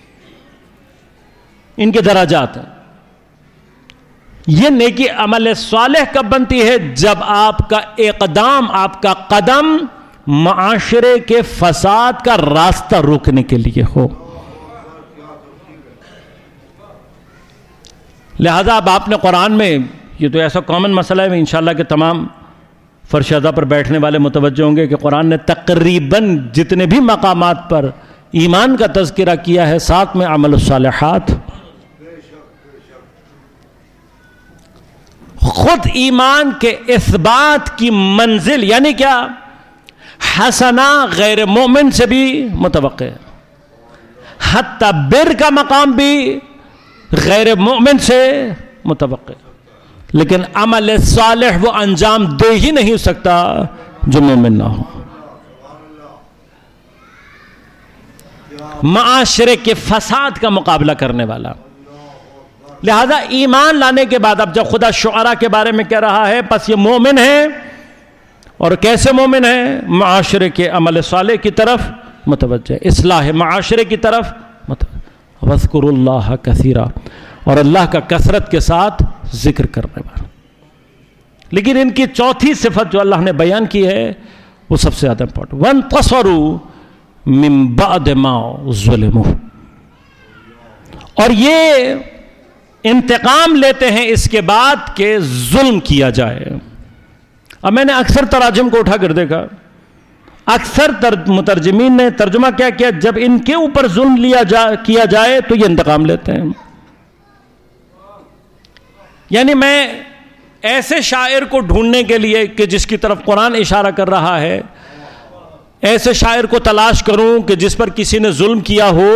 ان کے دراجات ہیں۔ یہ نیکی عمل صالح کب بنتی ہے؟ جب آپ کا اقدام، آپ کا قدم معاشرے کے فساد کا راستہ روکنے کے لیے ہو۔ لہذا اب آپ نے قرآن میں، یہ تو ایسا کامن مسئلہ ہے، انشاءاللہ کہ تمام فرشادہ پر بیٹھنے والے متوجہ ہوں گے کہ قرآن نے تقریباً جتنے بھی مقامات پر ایمان کا تذکرہ کیا ہے ساتھ میں عمل الصالحات۔ خود ایمان کے اثبات کی منزل یعنی کیا؟ حسنہ غیر مومن سے بھی متوقع ہے، حتی بر کا مقام بھی غیر مومن سے متوقع ہے، لیکن عمل صالح وہ انجام دے ہی نہیں سکتا جو مومن نہ ہو۔ معاشرے کے فساد کا مقابلہ کرنے والا. لہذا ایمان لانے کے بعد اب جب خدا شعراء کے بارے میں کہہ رہا ہے پس یہ مومن ہے، اور کیسے مومن ہے؟ معاشرے کے عمل صالح کی طرف متوجہ، اصلاح معاشرے کی طرف متوجہ. وَاذْكُرُوا اللَّهَ كَثِيرًا، اور اللہ کا کثرت کے ساتھ ذکر کرنے والا. لیکن ان کی چوتھی صفت جو اللہ نے بیان کی ہے وہ سب سے زیادہ امپورٹنٹ. وَانْتَصَرُوا مِن بَعْدِ مَا ظُلِمُوا، اور یہ انتقام لیتے ہیں اس کے بعد کہ ظلم کیا جائے. اب میں نے اکثر تراجم کو اٹھا کر دیکھا، اکثر مترجمین نے ترجمہ کیا کیا، جب ان کے اوپر ظلم لیا جا کیا جائے تو یہ انتقام لیتے ہیں. یعنی میں ایسے شاعر کو ڈھونڈنے کے لیے کہ جس کی طرف قرآن اشارہ کر رہا ہے، ایسے شاعر کو تلاش کروں کہ جس پر کسی نے ظلم کیا ہو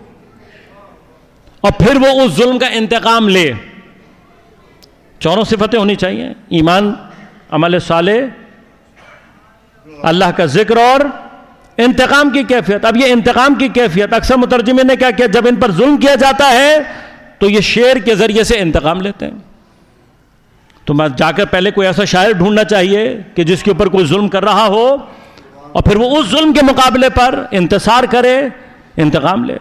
اور پھر وہ اس ظلم کا انتقام لے. چاروں صفتیں ہونی چاہیے: ایمان، عمل صالح، اللہ کا ذکر اور انتقام کی کیفیت. اب یہ انتقام کی کیفیت اکثر مترجمین نے کیا کیا، جب ان پر ظلم کیا جاتا ہے تو یہ شعر کے ذریعے سے انتقام لیتے ہیں. تو میں جا کر پہلے کوئی ایسا شاعر ڈھونڈنا چاہیے کہ جس کے اوپر کوئی ظلم کر رہا ہو اور پھر وہ اس ظلم کے مقابلے پر انتصار کرے، انتقام لے.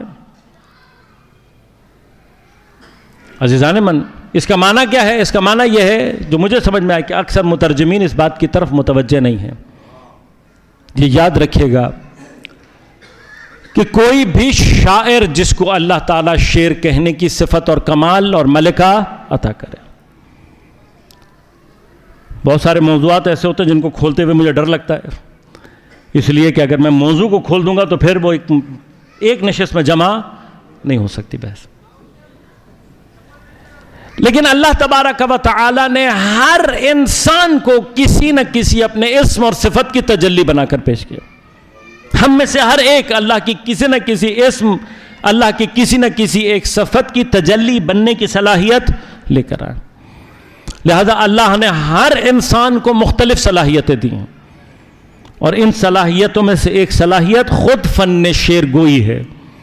عزیزان من، اس کا معنی کیا ہے؟ اس کا معنی یہ ہے جو مجھے سمجھ میں آیا کہ اکثر مترجمین اس بات کی طرف متوجہ نہیں ہیں. یہ یاد رکھیے گا کہ کوئی بھی شاعر جس کو اللہ تعالیٰ شعر کہنے کی صفت اور کمال اور ملکہ عطا کرے، بہت سارے موضوعات ایسے ہوتے ہیں جن کو کھولتے ہوئے مجھے ڈر لگتا ہے، اس لیے کہ اگر میں موضوع کو کھول دوں گا تو پھر وہ ایک ایک نشست میں جمع نہیں ہو سکتی بحث. لیکن اللہ تبارک و تعالی نے ہر انسان کو کسی نہ کسی اپنے اسم اور صفت کی تجلی بنا کر پیش کیا. ہم میں سے ہر ایک اللہ کی کسی نہ کسی اسم، اللہ کی کسی نہ کسی ایک صفت کی تجلی بننے کی صلاحیت لے کر آئے. لہذا اللہ نے ہر انسان کو مختلف صلاحیتیں دی ہیں، اور ان صلاحیتوں میں سے ایک صلاحیت خود فن شعر گوئی ہے.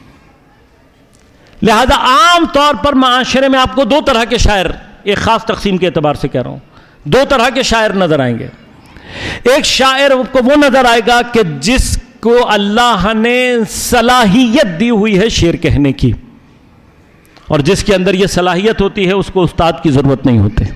لہذا عام طور پر معاشرے میں آپ کو دو طرح کے شاعر، ایک خاص تقسیم کے اعتبار سے کہہ رہا ہوں، دو طرح کے شاعر نظر آئیں گے. ایک شاعر کو وہ نظر آئے گا کہ جس کو اللہ نے صلاحیت دی ہوئی ہے شعر کہنے کی، اور جس کے اندر یہ صلاحیت ہوتی ہے اس کو استاد کی ضرورت نہیں ہوتی.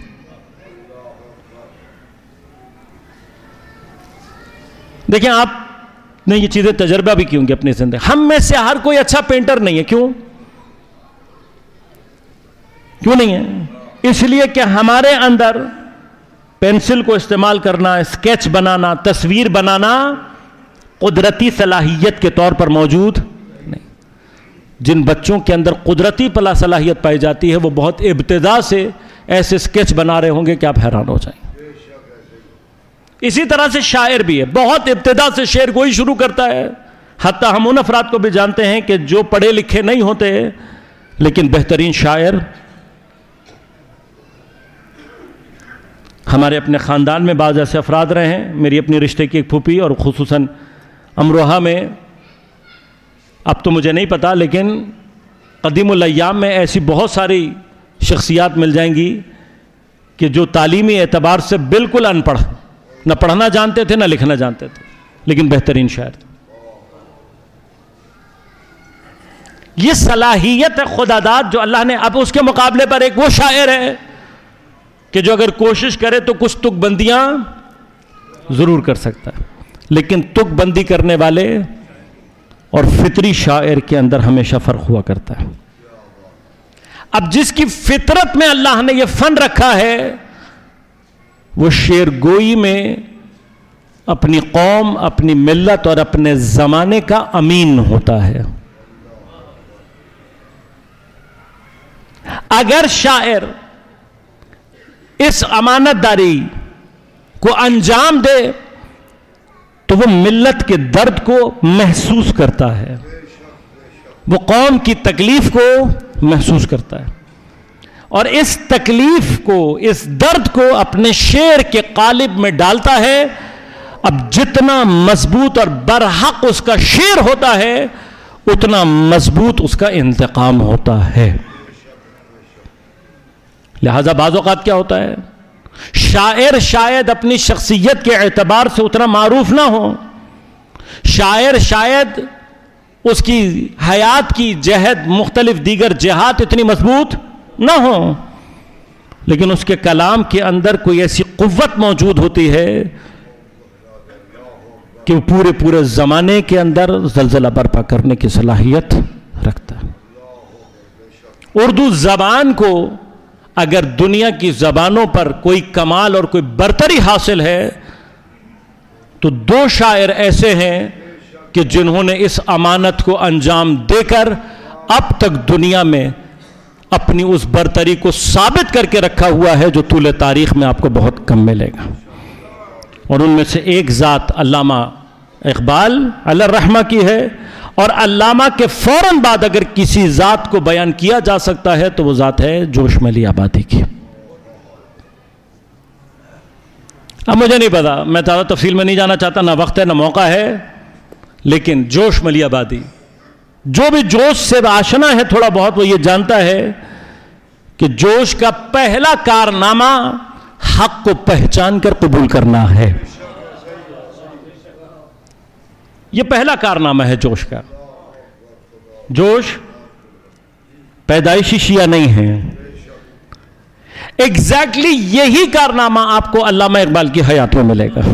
دیکھیں آپ نے یہ چیزیں تجربہ بھی کی ہوں گی اپنی زندگی. ہم میں سے ہر کوئی اچھا پینٹر نہیں ہے. کیوں کیوں نہیں ہے؟ اس لیے کہ ہمارے اندر پینسل کو استعمال کرنا، اسکیچ بنانا، تصویر بنانا قدرتی صلاحیت کے طور پر موجود نہیں. جن بچوں کے اندر قدرتی پلا صلاحیت پائی جاتی ہے وہ بہت ابتدا سے ایسے اسکیچ بنا رہے ہوں گے کہ آپ حیران ہو جائیں. اسی طرح سے شاعر بھی ہے، بہت ابتدا سے شعر گوئی شروع کرتا ہے. حتیٰ ہم ان افراد کو بھی جانتے ہیں کہ جو پڑھے لکھے نہیں ہوتے لیکن بہترین شاعر. ہمارے اپنے خاندان میں بعض ایسے افراد رہے ہیں. میری اپنی رشتے کی ایک پھوپھی، اور خصوصاً امروہہ میں، اب تو مجھے نہیں پتا لیکن قدیم الایام میں ایسی بہت ساری شخصیات مل جائیں گی کہ جو تعلیمی اعتبار سے بالکل ان پڑھ، نہ پڑھنا جانتے تھے نہ لکھنا جانتے تھے، لیکن بہترین شاعر تھے. یہ صلاحیت ہے خدا داد جو اللہ نے. اب اس کے مقابلے پر ایک وہ شاعر ہے کہ جو اگر کوشش کرے تو کچھ تک بندیاں ضرور کر سکتا ہے، لیکن تک بندی کرنے والے اور فطری شاعر کے اندر ہمیشہ فرق ہوا کرتا ہے. اب جس کی فطرت میں اللہ نے یہ فن رکھا ہے وہ شعر گوئی میں اپنی قوم، اپنی ملت اور اپنے زمانے کا امین ہوتا ہے. اگر شاعر اس امانت داری کو انجام دے تو وہ ملت کے درد کو محسوس کرتا ہے، وہ قوم کی تکلیف کو محسوس کرتا ہے، اور اس تکلیف کو، اس درد کو اپنے شعر کے قالب میں ڈالتا ہے. اب جتنا مضبوط اور برحق اس کا شعر ہوتا ہے اتنا مضبوط اس کا انتقام ہوتا ہے. لہذا بعض اوقات کیا ہوتا ہے، شاعر شاید اپنی شخصیت کے اعتبار سے اتنا معروف نہ ہو، شاعر شاید اس کی حیات کی جہد مختلف دیگر جہات اتنی مضبوط نہ ہو، لیکن اس کے کلام کے اندر کوئی ایسی قوت موجود ہوتی ہے کہ وہ پورے پورے زمانے کے اندر زلزلہ برپا کرنے کی صلاحیت رکھتا ہے. اردو زبان کو اگر دنیا کی زبانوں پر کوئی کمال اور کوئی برتری حاصل ہے تو دو شاعر ایسے ہیں کہ جنہوں نے اس امانت کو انجام دے کر اب تک دنیا میں اپنی اس برتری کو ثابت کر کے رکھا ہوا ہے جو طول تاریخ میں آپ کو بہت کم ملے گا. اور ان میں سے ایک ذات علامہ اقبال علیہ الرحمہ کی ہے، اور علامہ کے فوراً بعد اگر کسی ذات کو بیان کیا جا سکتا ہے تو وہ ذات ہے جوش ملی آبادی کی. اب مجھے نہیں پتا، میں زیادہ تفصیل میں نہیں جانا چاہتا، نہ وقت ہے نہ موقع ہے، لیکن جوش ملی آبادی جو بھی جوش سے آشنا ہے تھوڑا بہت وہ یہ جانتا ہے کہ جوش کا پہلا کارنامہ حق کو پہچان کر قبول کرنا ہے. یہ پہلا کارنامہ ہے جوش کا. جوش پیدائشی شیعہ نہیں ہے. ایگزیکٹلی یہی کارنامہ آپ کو علامہ اقبال کی حیات میں ملے گا.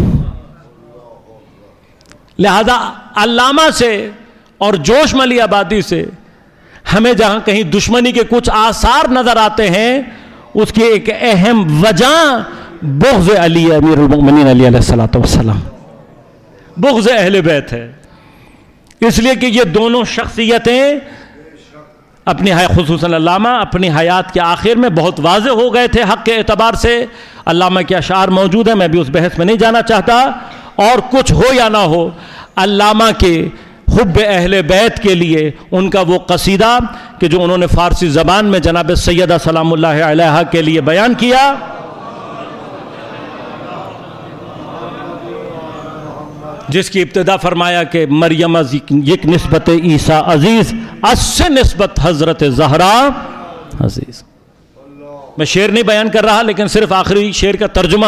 لہذا علامہ سے اور جوش ملی آبادی سے ہمیں جہاں کہیں دشمنی کے کچھ آثار نظر آتے ہیں، اس کی ایک اہم وجہ بغض علی امیر المؤمنین علی علیہ الصلوۃ والسلام، بغض اہل بیت ہے. اس لیے کہ یہ دونوں شخصیتیں اپنی خصوصاً علامہ اپنی حیات کے آخر میں بہت واضح ہو گئے تھے حق کے اعتبار سے. علامہ کے اشعار موجود ہیں، میں بھی اس بحث میں نہیں جانا چاہتا. اور کچھ ہو یا نہ ہو، علامہ کے حب اہل بیت کے لیے ان کا وہ قصیدہ کہ جو انہوں نے فارسی زبان میں جناب سیدہ سلام اللہ علیہا کے لیے بیان کیا، جس کی ابتدا فرمایا کہ مریم از یک نسبت عیسیٰ عزیز، اس سے نسبت حضرت زہرا عزیز. میں شعر نہیں بیان کر رہا، لیکن صرف آخری شعر کا ترجمہ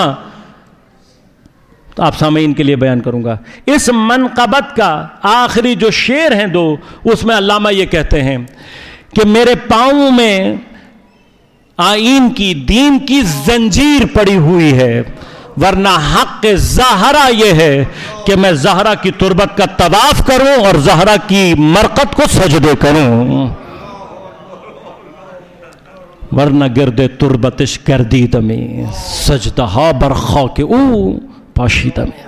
تو آپ سامعین کے لیے بیان کروں گا. اس منقبت کا آخری جو شعر ہیں دو، اس میں علامہ یہ کہتے ہیں کہ میرے پاؤں میں آئین کی دین کی زنجیر پڑی ہوئی ہے، ورنہ حق زہرا یہ ہے کہ میں زہرا کی تربت کا طواف کروں اور زہرا کی مرقد کو سجدے کروں، ورنہ گرد تربتش کردید میں سجدہ برخا کے او پاشیدہ میں.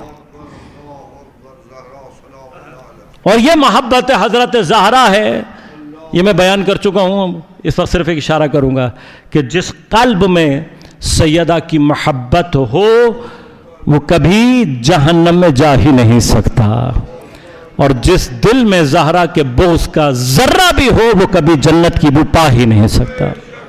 اور یہ محبت حضرت زہرا ہے، یہ میں بیان کر چکا ہوں، اس وقت صرف ایک اشارہ کروں گا کہ جس قلب میں سیدہ کی محبت ہو وہ کبھی جہنم میں جا ہی نہیں سکتا، اور جس دل میں زہرا کے بغض کا ذرہ بھی ہو وہ کبھی جنت کی بو پا ہی نہیں سکتا.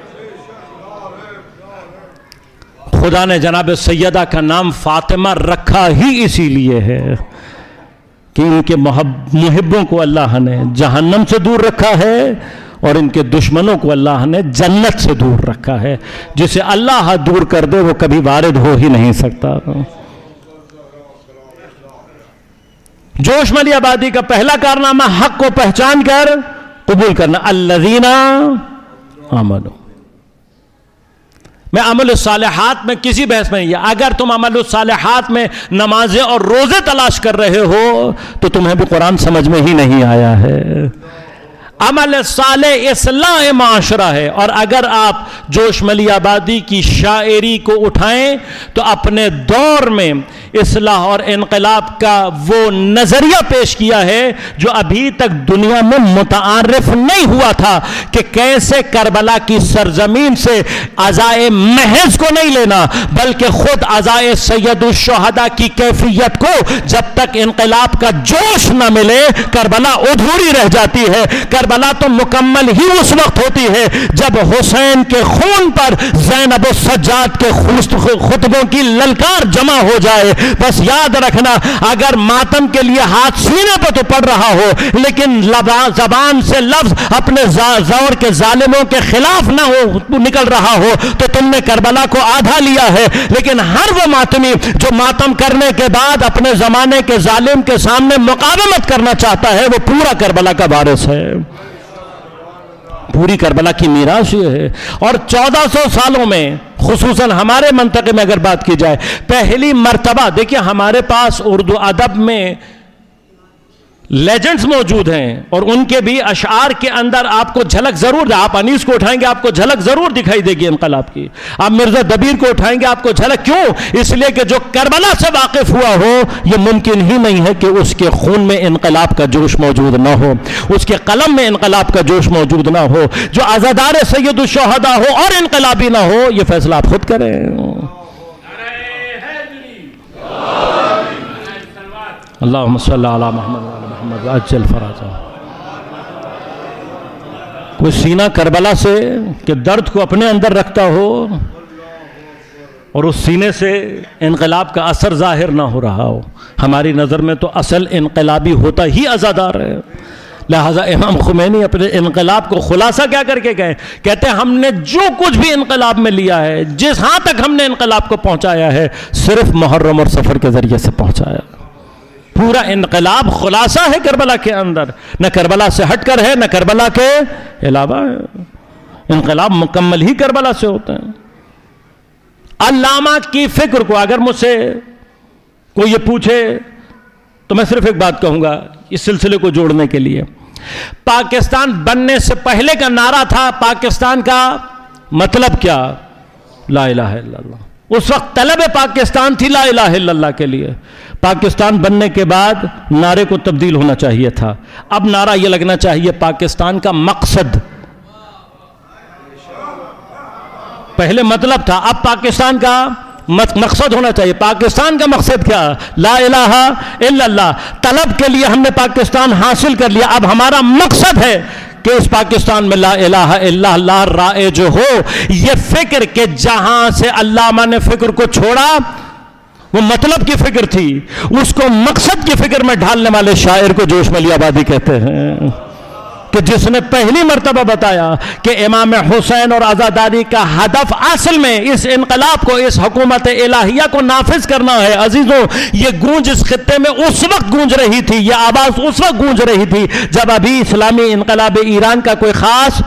خدا نے جناب سیدہ کا نام فاطمہ رکھا ہی اسی لیے ہے کہ ان کے محبوں کو اللہ نے جہنم سے دور رکھا ہے اور ان کے دشمنوں کو اللہ نے جنت سے دور رکھا ہے. جسے اللہ دور کر دے وہ کبھی وارد ہو ہی نہیں سکتا. جوش ملی آبادی کا پہلا کارنامہ حق کو پہچان کر قبول کرنا. الذین آمنوا. میں عمل الصالحات میں کسی بحث میں نہیں ہے. اگر تم عمل الصالحات میں نمازیں اور روزے تلاش کر رہے ہو تو تمہیں بھی قرآن سمجھ میں ہی نہیں آیا ہے. عمل صالح اصلاح معاشرہ ہے. اور اگر آپ جوش ملی آبادی کی شاعری کو اٹھائیں تو اپنے دور میں اصلاح اور انقلاب کا وہ نظریہ پیش کیا ہے جو ابھی تک دنیا میں متعارف نہیں ہوا تھا کہ کیسے کربلا کی سرزمین سے عزائے محض کو نہیں لینا بلکہ خود عزائے سید الشہداء کی کیفیت کو جب تک انقلاب کا جوش نہ ملے کربلا ادھوری رہ جاتی ہے. کربلا کربلا تو مکمل ہی اس وقت ہوتی ہے جب حسین کے خون پر زینب السجاد کے خطبوں کی للکار جمع ہو جائے. بس یاد رکھنا اگر ماتم کے لیے ہاتھ سینے پہ تو پڑ رہا ہو لیکن زبان سے لفظ اپنے زور کے ظالموں کے خلاف نہ ہو نکل رہا ہو تو تم نے کربلا کو آدھا لیا ہے. لیکن ہر وہ ماتمی جو ماتم کرنے کے بعد اپنے زمانے کے ظالم کے سامنے مقاومت کرنا چاہتا ہے وہ پورا کربلا کا وارث ہے. پوری کربلا کی میراث یہ ہے. اور چودہ سو سالوں میں خصوصاً ہمارے منطقے میں اگر بات کی جائے پہلی مرتبہ دیکھیے ہمارے پاس اردو ادب میں لیجنڈز موجود ہیں اور ان کے بھی اشعار کے اندر آپ کو جھلک ضرور دے. آپ انیس کو اٹھائیں گے آپ کو جھلک ضرور دکھائی دے گی انقلاب کی. آپ مرزا دبیر کو اٹھائیں گے آپ کو جھلک. کیوں؟ اس لیے کہ جو کربلا سے واقف ہوا ہو یہ ممکن ہی نہیں ہے کہ اس کے خون میں انقلاب کا جوش موجود نہ ہو, اس کے قلم میں انقلاب کا جوش موجود نہ ہو. جو عزادار سید الشہداء ہو اور انقلابی نہ ہو یہ فیصلہ آپ خود کریں. اللہم صلی علی محمد وعلی محمد عجل فرجہ. کوئی سینہ کربلا سے کہ درد کو اپنے اندر رکھتا ہو اور اس سینے سے انقلاب کا اثر ظاہر نہ ہو رہا ہو. ہماری نظر میں تو اصل انقلابی ہوتا ہی عزادار ہے. لہذا امام خمینی اپنے انقلاب کو خلاصہ کیا کر کے گئے, کہتے ہیں ہم نے جو کچھ بھی انقلاب میں لیا ہے, جس ہاں تک ہم نے انقلاب کو پہنچایا ہے, صرف محرم اور سفر کے ذریعے سے پہنچایا. پورا انقلاب خلاصہ ہے کربلا کے اندر, نہ کربلا سے ہٹ کر ہے نہ کربلا کے علاوہ ہے. انقلاب مکمل ہی کربلا سے ہوتا ہے. علامہ کی فکر کو اگر مجھ سے کوئی یہ پوچھے تو میں صرف ایک بات کہوں گا اس سلسلے کو جوڑنے کے لیے. پاکستان بننے سے پہلے کا نعرہ تھا پاکستان کا مطلب کیا؟ لا الہ الا اللہ. اس وقت طلب پاکستان تھی لا الہ الا اللہ کے لیے. پاکستان بننے کے بعد نعرے کو تبدیل ہونا چاہیے تھا. اب نعرہ یہ لگنا چاہیے پاکستان کا مقصد. پہلے مطلب تھا, اب پاکستان کا مقصد ہونا چاہیے. پاکستان کا مقصد کیا؟ لا الہ الا اللہ. طلب کے لیے ہم نے پاکستان حاصل کر لیا, اب ہمارا مقصد ہے کہ اس پاکستان میں لا الہ الا اللہ رائج ہو. یہ فکر کہ جہاں سے علامہ نے فکر کو چھوڑا وہ مطلب کی فکر تھی, اس کو مقصد کی فکر میں ڈھالنے والے شاعر کو جوش ملی آبادی کہتے ہیں, کہ جس نے پہلی مرتبہ بتایا کہ امام حسین اور عزاداری کا ہدف اصل میں اس انقلاب کو, اس حکومت الہیہ کو نافذ کرنا ہے. عزیزوں یہ گونج اس خطے میں اس وقت گونج رہی تھی, یہ آواز اس وقت گونج رہی تھی جب ابھی اسلامی انقلاب ایران کا کوئی خاص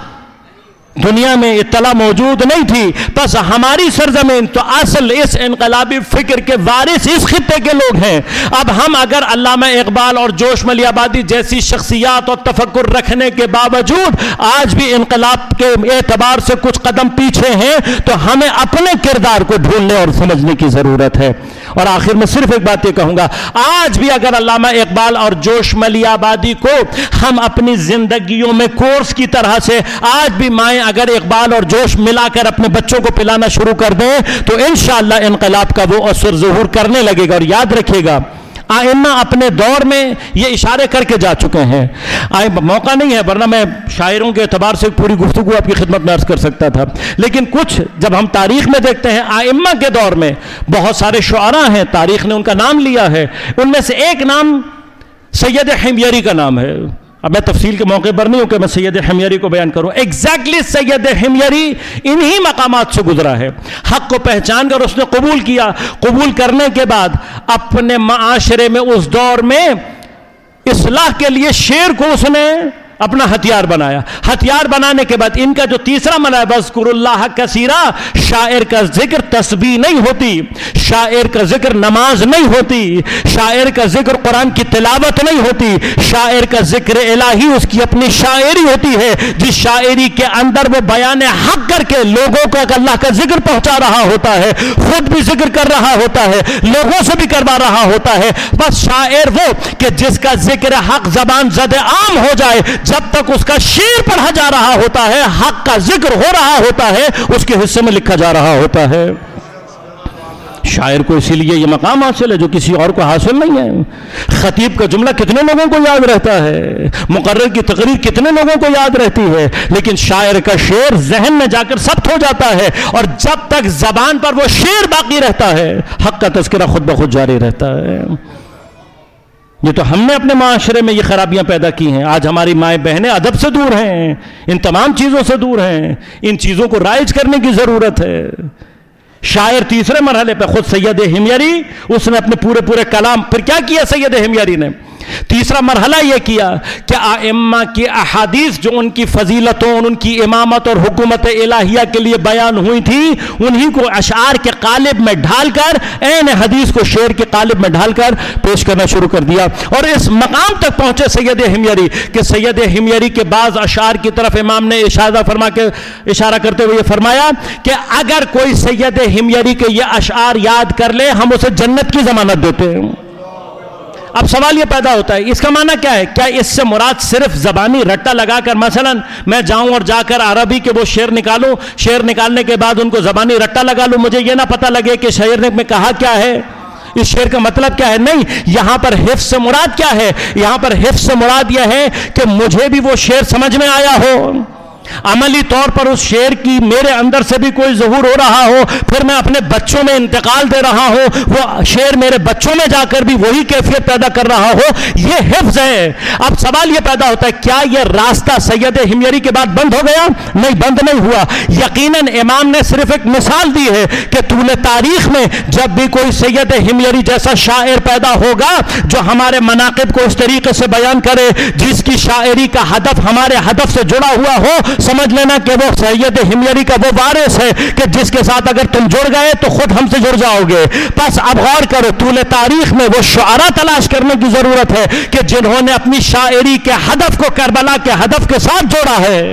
دنیا میں اطلاع موجود نہیں تھی. بس ہماری سرزمین تو اصل اس انقلابی فکر کے وارث اس خطے کے لوگ ہیں. اب ہم اگر علامہ اقبال اور جوش ملی آبادی جیسی شخصیات اور تفکر رکھنے کے باوجود آج بھی انقلاب کے اعتبار سے کچھ قدم پیچھے ہیں تو ہمیں اپنے کردار کو ڈھونڈنے اور سمجھنے کی ضرورت ہے. اور آخر میں صرف ایک بات یہ کہوں گا, آج بھی اگر علامہ اقبال اور جوش ملی آبادی کو ہم اپنی زندگیوں میں کورس کی طرح سے آج بھی مائیں اگر اقبال اور جوش ملا کر اپنے بچوں کو پلانا شروع کر دیں تو انشاءاللہ انقلاب کا وہ اثر ظہور کرنے لگے گا. اور یاد رکھیے گا آئمہ اپنے دور میں یہ اشارے کر کے جا چکے ہیں. موقع نہیں ہے ورنہ میں شاعروں کے اعتبار سے پوری گفتگو آپ کی خدمت میں عرض کر سکتا تھا, لیکن کچھ جب ہم تاریخ میں دیکھتے ہیں آئمہ کے دور میں بہت سارے شعراء ہیں, تاریخ نے ان کا نام لیا ہے. ان میں سے ایک نام سید حمیری کا نام ہے. اب میں تفصیل کے موقع پر نہیں ہوں کہ میں سید حمیری کو بیان کروں. ایگزیکٹلی سید حمیری انہی مقامات سے گزرا ہے. حق کو پہچان کر اس نے قبول کیا, قبول کرنے کے بعد اپنے معاشرے میں اس دور میں اصلاح کے لیے شعر کو اس نے اپنا ہتھیار بنایا. ہتھیار بنانے کے بعد ان کا جو تیسرا منع ہے وَاذْكُرُوا اللَّهَ كَثِيرًا, شاعر کا ذکر تسبیح نہیں ہوتی, شاعر کا ذکر نماز نہیں ہوتی, شاعر کا ذکر قرآن کی تلاوت نہیں ہوتی, شاعر کا ذکر الہی اس کی اپنی شاعری ہوتی ہے جس شاعری کے اندر وہ بیان حق کر کے لوگوں کو اللہ کا ذکر پہنچا رہا ہوتا ہے, خود بھی ذکر کر رہا ہوتا ہے, لوگوں سے بھی کروا رہا ہوتا ہے. بس شاعر وہ کہ جس کا ذکر حق زبان زد عام ہو جائے, جب تک اس کا شعر پڑھا جا رہا ہوتا ہے, حق کا ذکر ہو رہا ہوتا ہے, اس کے حصے میں لکھا جا رہا ہوتا ہے. شاعر کو اسی لیے یہ مقام حاصل ہے جو کسی اور کو حاصل نہیں ہے۔ خطیب کا جملہ کتنے لوگوں کو یاد رہتا ہے، مقرر کی تقریر کتنے لوگوں کو یاد رہتی ہے، لیکن شاعر کا شعر ذہن میں جا کر ثبت ہو جاتا ہے، اور جب تک زبان پر وہ شعر باقی رہتا ہے حق کا تذکرہ خود بخود جاری رہتا ہے۔ یہ تو ہم نے اپنے معاشرے میں یہ خرابیاں پیدا کی ہیں۔ آج ہماری مائیں بہنیں ادب سے دور ہیں، ان تمام چیزوں سے دور ہیں، ان چیزوں کو رائج کرنے کی ضرورت ہے۔ شاعر تیسرے مرحلے پہ خود سید حمیری، اس نے اپنے پورے پورے کلام، پھر کیا کیا سید حمیری نے؟ تیسرا مرحلہ یہ کیا کہ ائمہ کی احادیث جو ان کی فضیلتوں، ان کی امامت اور حکومت الہیہ کے لیے بیان ہوئی تھی، انہی کو اشعار کے قالب میں ڈھال کر، عین حدیث کو شعر کے قالب میں ڈھال کر پیش کرنا شروع کر دیا، اور اس مقام تک پہنچے سید حمیری کہ سید حمیری کے بعض اشعار کی طرف امام نے اشارہ فرما کے اشارہ کرتے ہوئے یہ فرمایا کہ اگر کوئی سید حمیری کے یہ اشعار یاد کر لے ہم اسے جنت کی ضمانت دیتے ہیں۔ اب سوال یہ پیدا ہوتا ہے اس کا معنی کیا ہے؟ کیا اس سے مراد صرف زبانی رٹا لگا کر مثلا میں جاؤں اور جا کر عربی کے وہ شعر نکالوں، شعر نکالنے کے بعد ان کو زبانی رٹا لگا لوں، مجھے یہ نہ پتہ لگے کہ شعر نے میں کہا کیا ہے، اس شعر کا مطلب کیا ہے؟ نہیں، یہاں پر حفظ سے مراد کیا ہے؟ یہاں پر حفظ سے مراد یہ ہے کہ مجھے بھی وہ شعر سمجھ میں آیا ہو، عملی طور پر اس شعر کی میرے اندر سے بھی کوئی ظہور ہو رہا ہو، پھر میں اپنے بچوں میں انتقال دے رہا ہوں، وہ شعر میرے بچوں میں جا کر بھی وہی کیفیت پیدا کر رہا ہو، یہ حفظ ہے۔ اب سوال یہ پیدا ہوتا ہے کیا یہ راستہ سید حمیری کے بعد بند ہو گیا؟ نہیں، بند نہیں ہوا۔ یقیناً امام نے صرف ایک مثال دی ہے کہ طول تاریخ میں جب بھی کوئی سید حمیری جیسا شاعر پیدا ہوگا جو ہمارے مناقب کو اس طریقے سے بیان کرے، جس کی شاعری کا ہدف ہمارے ہدف سے جڑا ہوا ہو، سمجھ لینا کہ وہ سید حمیری کا وہ وارث ہے کہ جس کے ساتھ اگر تم جڑ گئے تو خود ہم سے جڑ جاؤ گے۔ بس اب غور کرو، طول تاریخ میں وہ شعراء تلاش کرنے کی ضرورت ہے کہ جنہوں نے اپنی شاعری کے ہدف کو کربلا کے ہدف کے ساتھ جوڑا ہے۔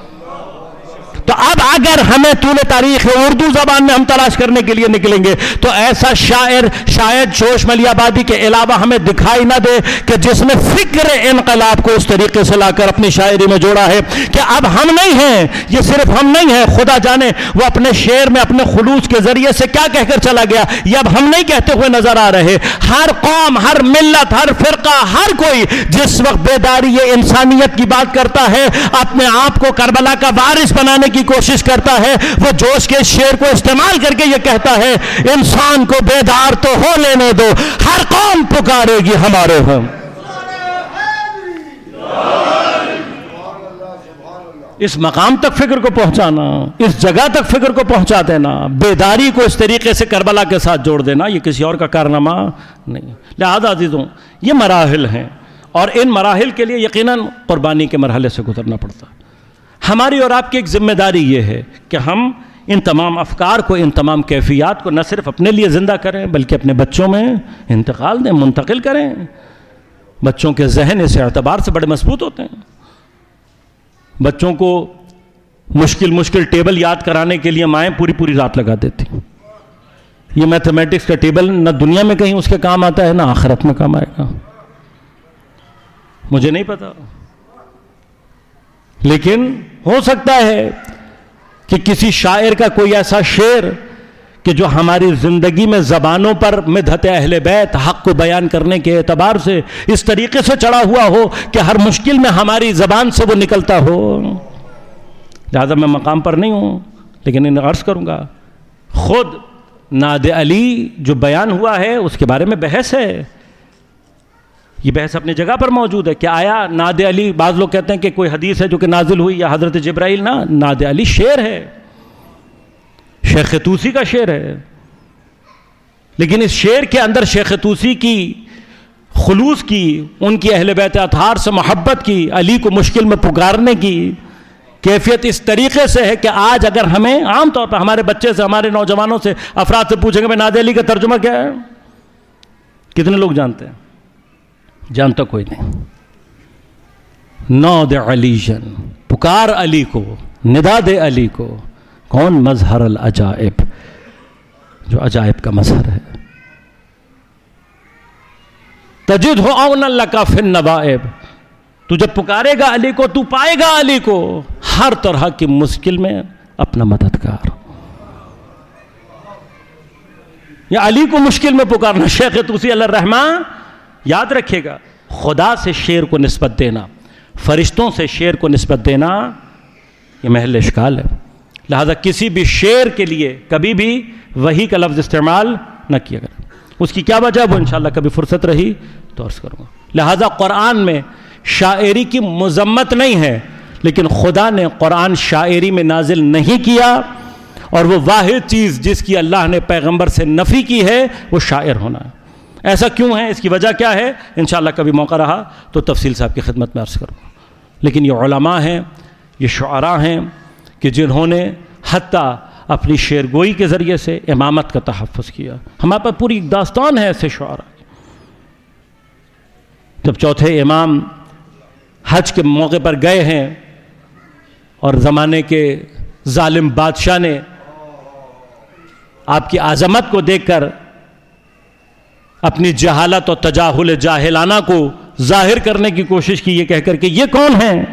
تو اب اگر ہمیں طول تاریخ اردو زبان میں ہم تلاش کرنے کے لیے نکلیں گے تو ایسا شاعر شاید جوش ملی آبادی کے علاوہ ہمیں دکھائی نہ دے کہ جس نے فکر انقلاب کو اس طریقے سے لا کر اپنی شاعری میں جوڑا ہے کہ اب ہم نہیں ہیں، یہ صرف ہم نہیں ہیں، خدا جانے وہ اپنے شعر میں اپنے خلوص کے ذریعے سے کیا کہہ کر چلا گیا، یہ اب ہم نہیں کہتے ہوئے نظر آ رہے۔ ہر قوم، ہر ملت، ہر فرقہ، ہر کوئی جس وقت بیداری انسانیت کی بات کرتا ہے، اپنے آپ کو کربلا کا وارث بنانے کی کوشش کرتا ہے، وہ جوش کے شعر کو استعمال کر کے یہ کہتا ہے انسان کو بیدار تو ہو لینے دو، ہر قوم پکارے گی ہمارے ہم۔ اس مقام تک فکر کو پہنچانا، اس جگہ تک فکر کو پہنچا دینا، بیداری کو اس طریقے سے کربلا کے ساتھ جوڑ دینا، یہ کسی اور کا کارنامہ نہیں۔ لہذا عزیزوں یہ مراحل ہیں، اور ان مراحل کے لیے یقیناً قربانی کے مرحلے سے گزرنا پڑتا ہے۔ ہماری اور آپ کی ایک ذمہ داری یہ ہے کہ ہم ان تمام افکار کو، ان تمام کیفیات کو نہ صرف اپنے لیے زندہ کریں بلکہ اپنے بچوں میں انتقال دیں، منتقل کریں۔ بچوں کے ذہن اس اعتبار سے بڑے مضبوط ہوتے ہیں۔ بچوں کو مشکل مشکل ٹیبل یاد کرانے کے لیے مائیں پوری پوری رات لگا دیتی۔ یہ میتھمیٹکس کا ٹیبل نہ دنیا میں کہیں اس کے کام آتا ہے، نہ آخرت میں کام آئے گا، مجھے نہیں پتا، لیکن ہو سکتا ہے کہ کسی شاعر کا کوئی ایسا شعر کہ جو ہماری زندگی میں زبانوں پر مدحت اہل بیت حق کو بیان کرنے کے اعتبار سے اس طریقے سے چڑھا ہوا ہو کہ ہر مشکل میں ہماری زبان سے وہ نکلتا ہو۔ لہذا میں مقام پر نہیں ہوں لیکن انہیں عرض کروں گا، خود ناد علی جو بیان ہوا ہے اس کے بارے میں بحث ہے، یہ بحث اپنی جگہ پر موجود ہے کہ آیا ناد علی، بعض لوگ کہتے ہیں کہ کوئی حدیث ہے جو کہ نازل ہوئی یا حضرت جبرائیل، نہ، ناد علی شعر ہے، شیخ طوسی کا شعر ہے، لیکن اس شعر کے اندر شیخ طوسی کی خلوص کی، ان کی اہل بیت اطہار سے محبت کی، علی کو مشکل میں پکارنے کی کیفیت اس طریقے سے ہے کہ آج اگر ہمیں عام طور پر ہمارے بچے سے، ہمارے نوجوانوں سے، افراد سے پوچھیں گے میں ناد علی کا ترجمہ کیا ہے، کتنے لوگ جانتے ہیں؟ جانتا کوئی نہیں۔ ناد علی جن، پکار علی کو، ندا دے علی کو، کون مظہر العجائب، جو عجائب کا مظہر ہے، تجدہ عونا لک فی النوائب، تو جب پکارے گا علی کو تو پائے گا علی کو ہر طرح کی مشکل میں اپنا مددگار۔ یا علی کو مشکل میں پکارنا، شیخ طوسی علیہ الرحمٰن یاد رکھے گا، خدا سے شعر کو نسبت دینا، فرشتوں سے شعر کو نسبت دینا، یہ محل اشکال ہے. لہذا کسی بھی شعر کے لیے کبھی بھی وحی کا لفظ استعمال نہ کیا کریں. اس کی کیا وجہ وہ انشاءاللہ کبھی فرصت رہی تو عرض کروں گا. لہذا قرآن میں شاعری کی مذمت نہیں ہے، لیکن خدا نے قرآن شاعری میں نازل نہیں کیا، اور وہ واحد چیز جس کی اللہ نے پیغمبر سے نفی کی ہے وہ شاعر ہونا ہے. ایسا کیوں ہے، اس کی وجہ کیا ہے، انشاءاللہ کبھی موقع رہا تو تفصیل صاحب کی خدمت میں عرض کروں گا. لیکن یہ علماء ہیں، یہ شعراء ہیں کہ جنہوں نے حتیٰ اپنی شعرگوئی کے ذریعے سے امامت کا تحفظ کیا. ہمارے پاس پوری ایک داستان ہے ایسے شعراء. جب چوتھے امام حج کے موقع پر گئے ہیں اور زمانے کے ظالم بادشاہ نے آپ کی عظمت کو دیکھ کر اپنی جہالت اور تجاہل جاہلانہ کو ظاہر کرنے کی کوشش کی، یہ کہہ کر کہ یہ کون ہیں،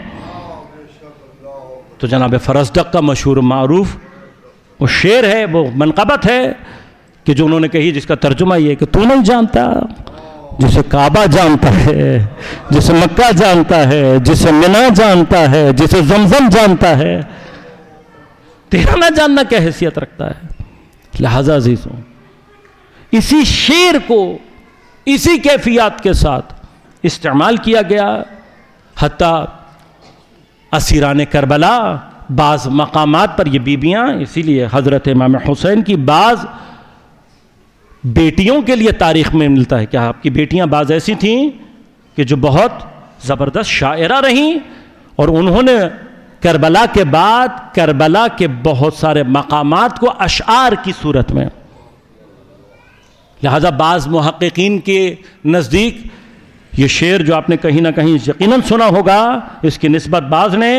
تو جناب فرزدق کا مشہور معروف وہ شعر ہے، وہ منقبت ہے کہ جو انہوں نے کہی، جس کا ترجمہ یہ کہ تو نہیں جانتا جسے کعبہ جانتا ہے، جسے مکہ جانتا ہے، جسے منا جانتا ہے، جسے زمزم جانتا ہے، تیرا نہ جاننا کیا حیثیت رکھتا ہے. لہذا عزیزوں، اسی شعر کو اسی کیفیات کے ساتھ استعمال کیا گیا. حتیٰ اسیران کربلا بعض مقامات پر یہ بیبیاں، اسی لیے حضرت امام حسین کی بعض بیٹیوں کے لیے تاریخ میں ملتا ہے کہ آپ کی بیٹیاں بعض ایسی تھیں کہ جو بہت زبردست شاعرہ رہیں، اور انہوں نے کربلا کے بعد کربلا کے بہت سارے مقامات کو اشعار کی صورت میں. لہذا بعض محققین کے نزدیک یہ شعر جو آپ نے کہیں نہ کہیں یقیناً سنا ہوگا، اس کی نسبت بعض نے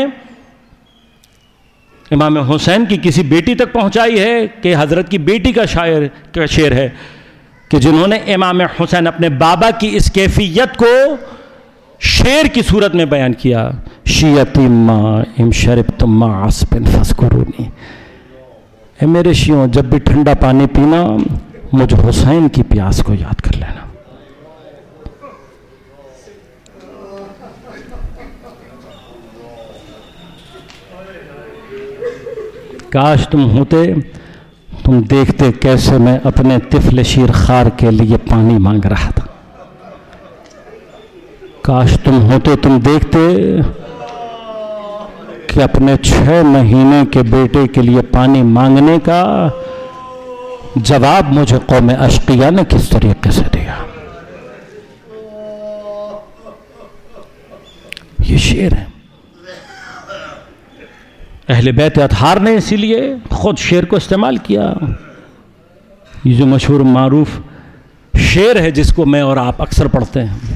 امام حسین کی کسی بیٹی تک پہنچائی ہے کہ حضرت کی بیٹی کا شاعر کا شعر ہے کہ جنہوں نے امام حسین اپنے بابا کی اس کیفیت کو شعر کی صورت میں بیان کیا. شیعتی ما ام شربتم ما عصب فاذکرونی، اے میرے شیعوں جب بھی ٹھنڈا پانی پینا مجھ حسین کی پیاس کو یاد کر لینا. کاش تم ہوتے، تم دیکھتے کیسے میں اپنے طفل شیر خار کے لیے پانی مانگ رہا تھا. کاش تم ہوتے، تم دیکھتے کہ اپنے چھ مہینے کے بیٹے کے لیے پانی مانگنے کا جواب مجھے قوم اشقیاء نے کس طریقے سے دیا. یہ شعر ہے. اہل بیت اطہار نے اسی لیے خود شعر کو استعمال کیا. یہ جو مشہور معروف شعر ہے جس کو میں اور آپ اکثر پڑھتے ہیں،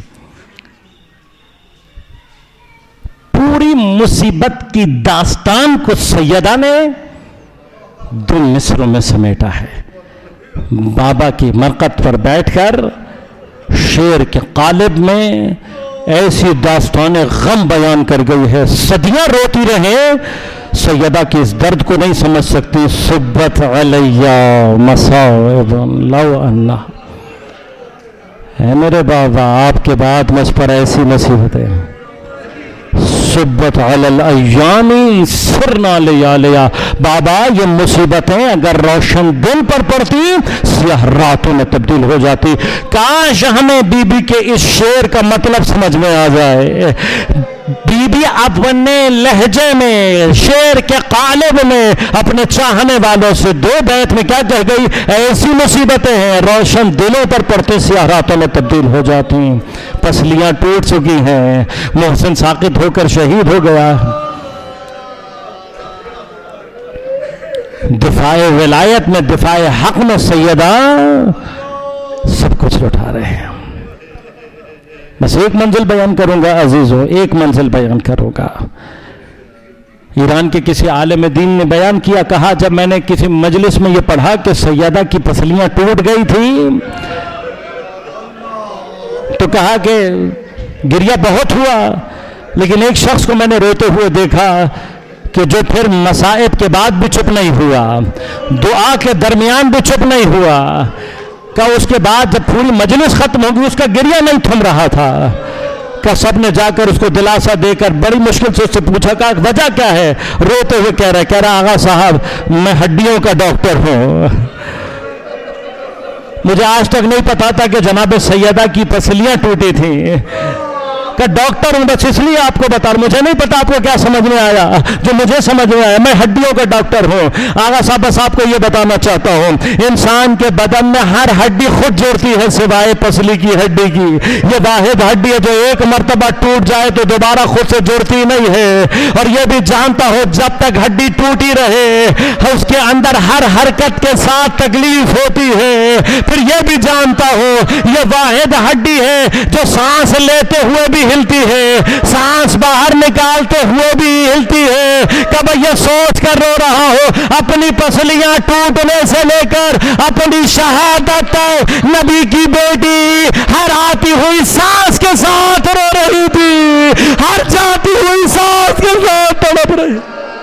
پوری مصیبت کی داستان کو سیدہ نے دو مصروں میں سمیٹا ہے. بابا کی مرقد پر بیٹھ کر شعر کے قالب میں ایسی داستان غم بیان کر گئی ہے، صدیاں روتی رہے سیدہ کی اس درد کو نہیں سمجھ سکتی. صبت علیہ مصائب لو انہ، اے میرے بابا آپ کے بعد مجھ پر ایسی مصیبتیں. صبت علی الایام سرنا لیالیا، بابا یہ مصیبتیں اگر روشن دن پر پڑتی سیاہ راتوں میں تبدیل ہو جاتی. کاش ہمیں بی بی کے اس شعر کا مطلب سمجھ میں آ جائے. بی بی اپنے لہجے میں شعر کے قالب میں اپنے چاہنے والوں سے دو بیت میں کیا کہہ گئی؟ ایسی مصیبتیں ہیں روشن دلوں پر پڑتے سیاہ راتوں میں تبدیل ہو جاتی. پسلیاں ٹوٹ چکی ہیں، محسن ساقط ہو کر شہید ہو گیا. دفاع ولایت میں، دفاع حق میں سیدہ سب کچھ لٹا رہے ہیں. بس ایک منزل بیان کروں گا عزیزوں، ایک منزل بیان کروں گا. ایران کے کسی عالم دین نے بیان کیا، کہا جب میں نے کسی مجلس میں یہ پڑھا کہ سیدہ کی پسلیاں ٹوٹ گئی تھی تو کہا کہ گریہ بہت ہوا، لیکن ایک شخص کو میں نے روتے ہوئے دیکھا کہ جو پھر مصائب کے بعد بھی چپ نہیں ہوا، دعا کے درمیان بھی چپ نہیں ہوا. کہ اس کے بعد جب پوری مجلس ختم ہوگی اس کا گریہ نہیں تھم رہا تھا، کہ سب نے جا کر اس کو دلاسا دے کر بڑی مشکل سے اس سے پوچھا کہ وجہ کیا ہے؟ روتے ہوئے کہہ رہا کہہ رہا آغا صاحب میں ہڈیوں کا ڈاکٹر ہوں، مجھے آج تک نہیں پتا تھا کہ جناب سیدہ کی پسلیاں ٹوٹی تھیں، کہ ڈاکٹر ہوں بس اس لیے آپ کو بتا رہا، مجھے نہیں پتا آپ کو کیا سمجھ میں آیا، جو مجھے سمجھ میں آیا میں ہڈیوں کا ڈاکٹر ہوں۔ آغا صاحب بس آپ کو یہ بتانا چاہتا ہوں، انسان کے بدن میں ہر ہڈی خود جوڑتی ہے سوائے پسلی کی ہڈی کی، یہ واحد ہڈی ہے جو ایک مرتبہ ٹوٹ جائے تو دوبارہ خود سے جڑتی نہیں ہے، اور یہ بھی جانتا ہو جب تک ہڈی ٹوٹی رہے اس کے اندر ہر حرکت کے ساتھ تکلیف ہوتی ہے، پھر یہ بھی جانتا ہو یہ واحد ہڈی ہے جو سانس لیتے ہوئے بھی ہلتی ہے، سانس باہر نکالتے ہوئے بھی ہلتی ہے، کب یہ سوچ کر رو رہا ہو اپنی پسلیاں ٹوٹنے سے لے کر اپنی شہادت تک نبی کی بیٹی ہر آتی ہوئی سانس کے ساتھ رو رہی تھی، ہر جاتی ہوئی سانس کے ساتھ تڑپ رہی۔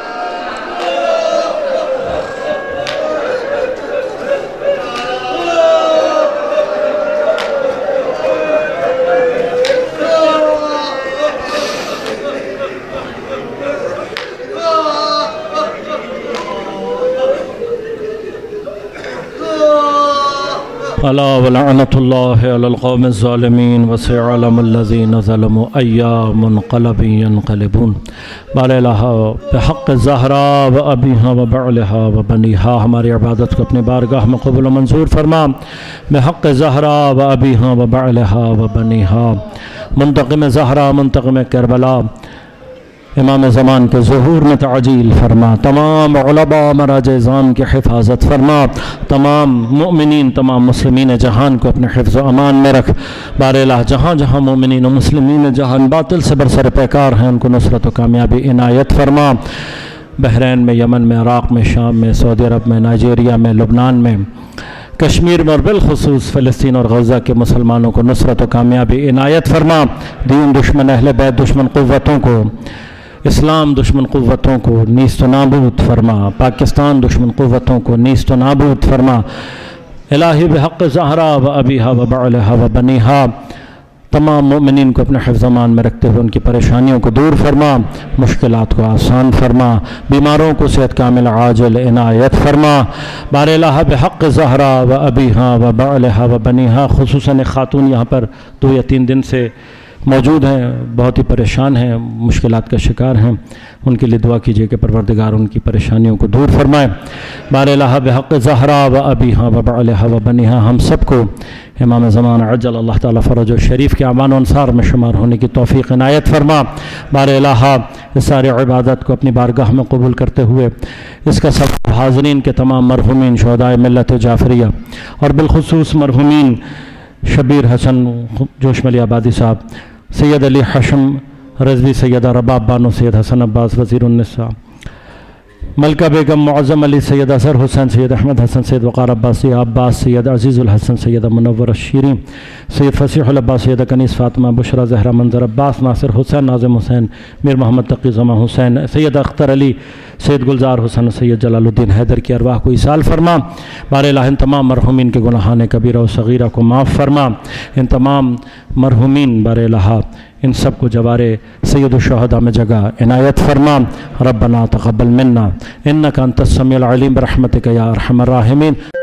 الا ولعنت اللہ علی القوم الظالمین وسيعلم الذین ظلموا ایا منقلب ينقلبون۔ بار الہ بحق زہرا و ابیہا و بعلہا و بنیہا، ہماری عبادت کو اپنی بارگاہ میں قبول و منظور فرما۔ بحق زہرا و ابیہا و بعلہا و بنیہا، منتقم زہرا منتقم کربلا، امام زمان کے ظہور میں تعجیل فرما، تمام علماء مراج اعظام کی حفاظت فرما، تمام مؤمنین تمام مسلمین جہان کو اپنے حفظ و امان میں رکھ۔ بار الہ جہاں جہاں مومنین و مسلمین جہان باطل سے برسر پیکار ہیں ان کو نصرت و کامیابی عنایت فرما۔ بحرین میں، یمن میں، عراق میں، شام میں، سعودی عرب میں، نائجیریا میں، لبنان میں، کشمیر میں اور بالخصوص فلسطین اور غزہ کے مسلمانوں کو نصرت و کامیابی عنایت فرما۔ دین دشمن اہل بیت دشمن قوتوں کو، اسلام دشمن قوتوں کو نیست و نابود فرما، پاکستان دشمن قوتوں کو نیست و نابود فرما۔ الہی بحق زہرا و ابیہا و بعلہا و بنیہا، تمام مومنین کو اپنے حفظ امان میں رکھتے ہوئے ان کی پریشانیوں کو دور فرما، مشکلات کو آسان فرما، بیماروں کو صحت کامل عاجل عنایت فرما۔ بار الہ بحق زہرا و ابیہا و بعلہا و بنیہا، خصوصاً ایک خاتون یہاں پر دو یا تین دن سے موجود ہیں، بہت ہی پریشان ہیں، مشکلات کا شکار ہیں، ان کے لیے دعا کیجئے کہ پروردگار ان کی پریشانیوں کو دور فرمائے۔ بار الہ بحق زہرا و ابیہا و بعلہا و بنیہا، ہم سب کو امام زمان عجل اللہ تعالیٰ فرج و شریف کے اعوان و انصار میں شمار ہونے کی توفیق عنایت فرما۔ بار الہ اس سارے عبادت کو اپنی بارگاہ میں قبول کرتے ہوئے اس کا سب حاضرین کے تمام مرحومین شہدائے ملت جعفریہ اور بالخصوص مرحومین شبیر حسن جوش ملی آبادی صاحب، سید علی حشم رضوی، سیدہ رباب بانو، سید حسن عباس وزیر النساء، ملکہ بیگم، معظم علی، سید اظہر حسین، سید احمد حسن، سید وقار عباس، سید عباس، سید عزیز الحسن، سید منور الشیرین، سید فصیح العباس، سید کنیز فاطمہ، بشرا زہرا، منظر عباس، ناصر حسین، ناظم حسین، میر محمد تقی زمان حسین، سید اختر علی، سید گلزار حسن، سید جلال الدین حیدر کی ارواح کو ایصال فرما۔ بار الہ ان تمام مرحومین کے گناہان کبیرہ و صغیرہ کو معاف فرما، ان تمام مرحومین بار الہ ان سب کو جوار سید الشہداء میں جگہ عنایت فرما۔ ربنا تقبل منا انک انت السمیع العلیم برحمتک یا ارحم الراحمین۔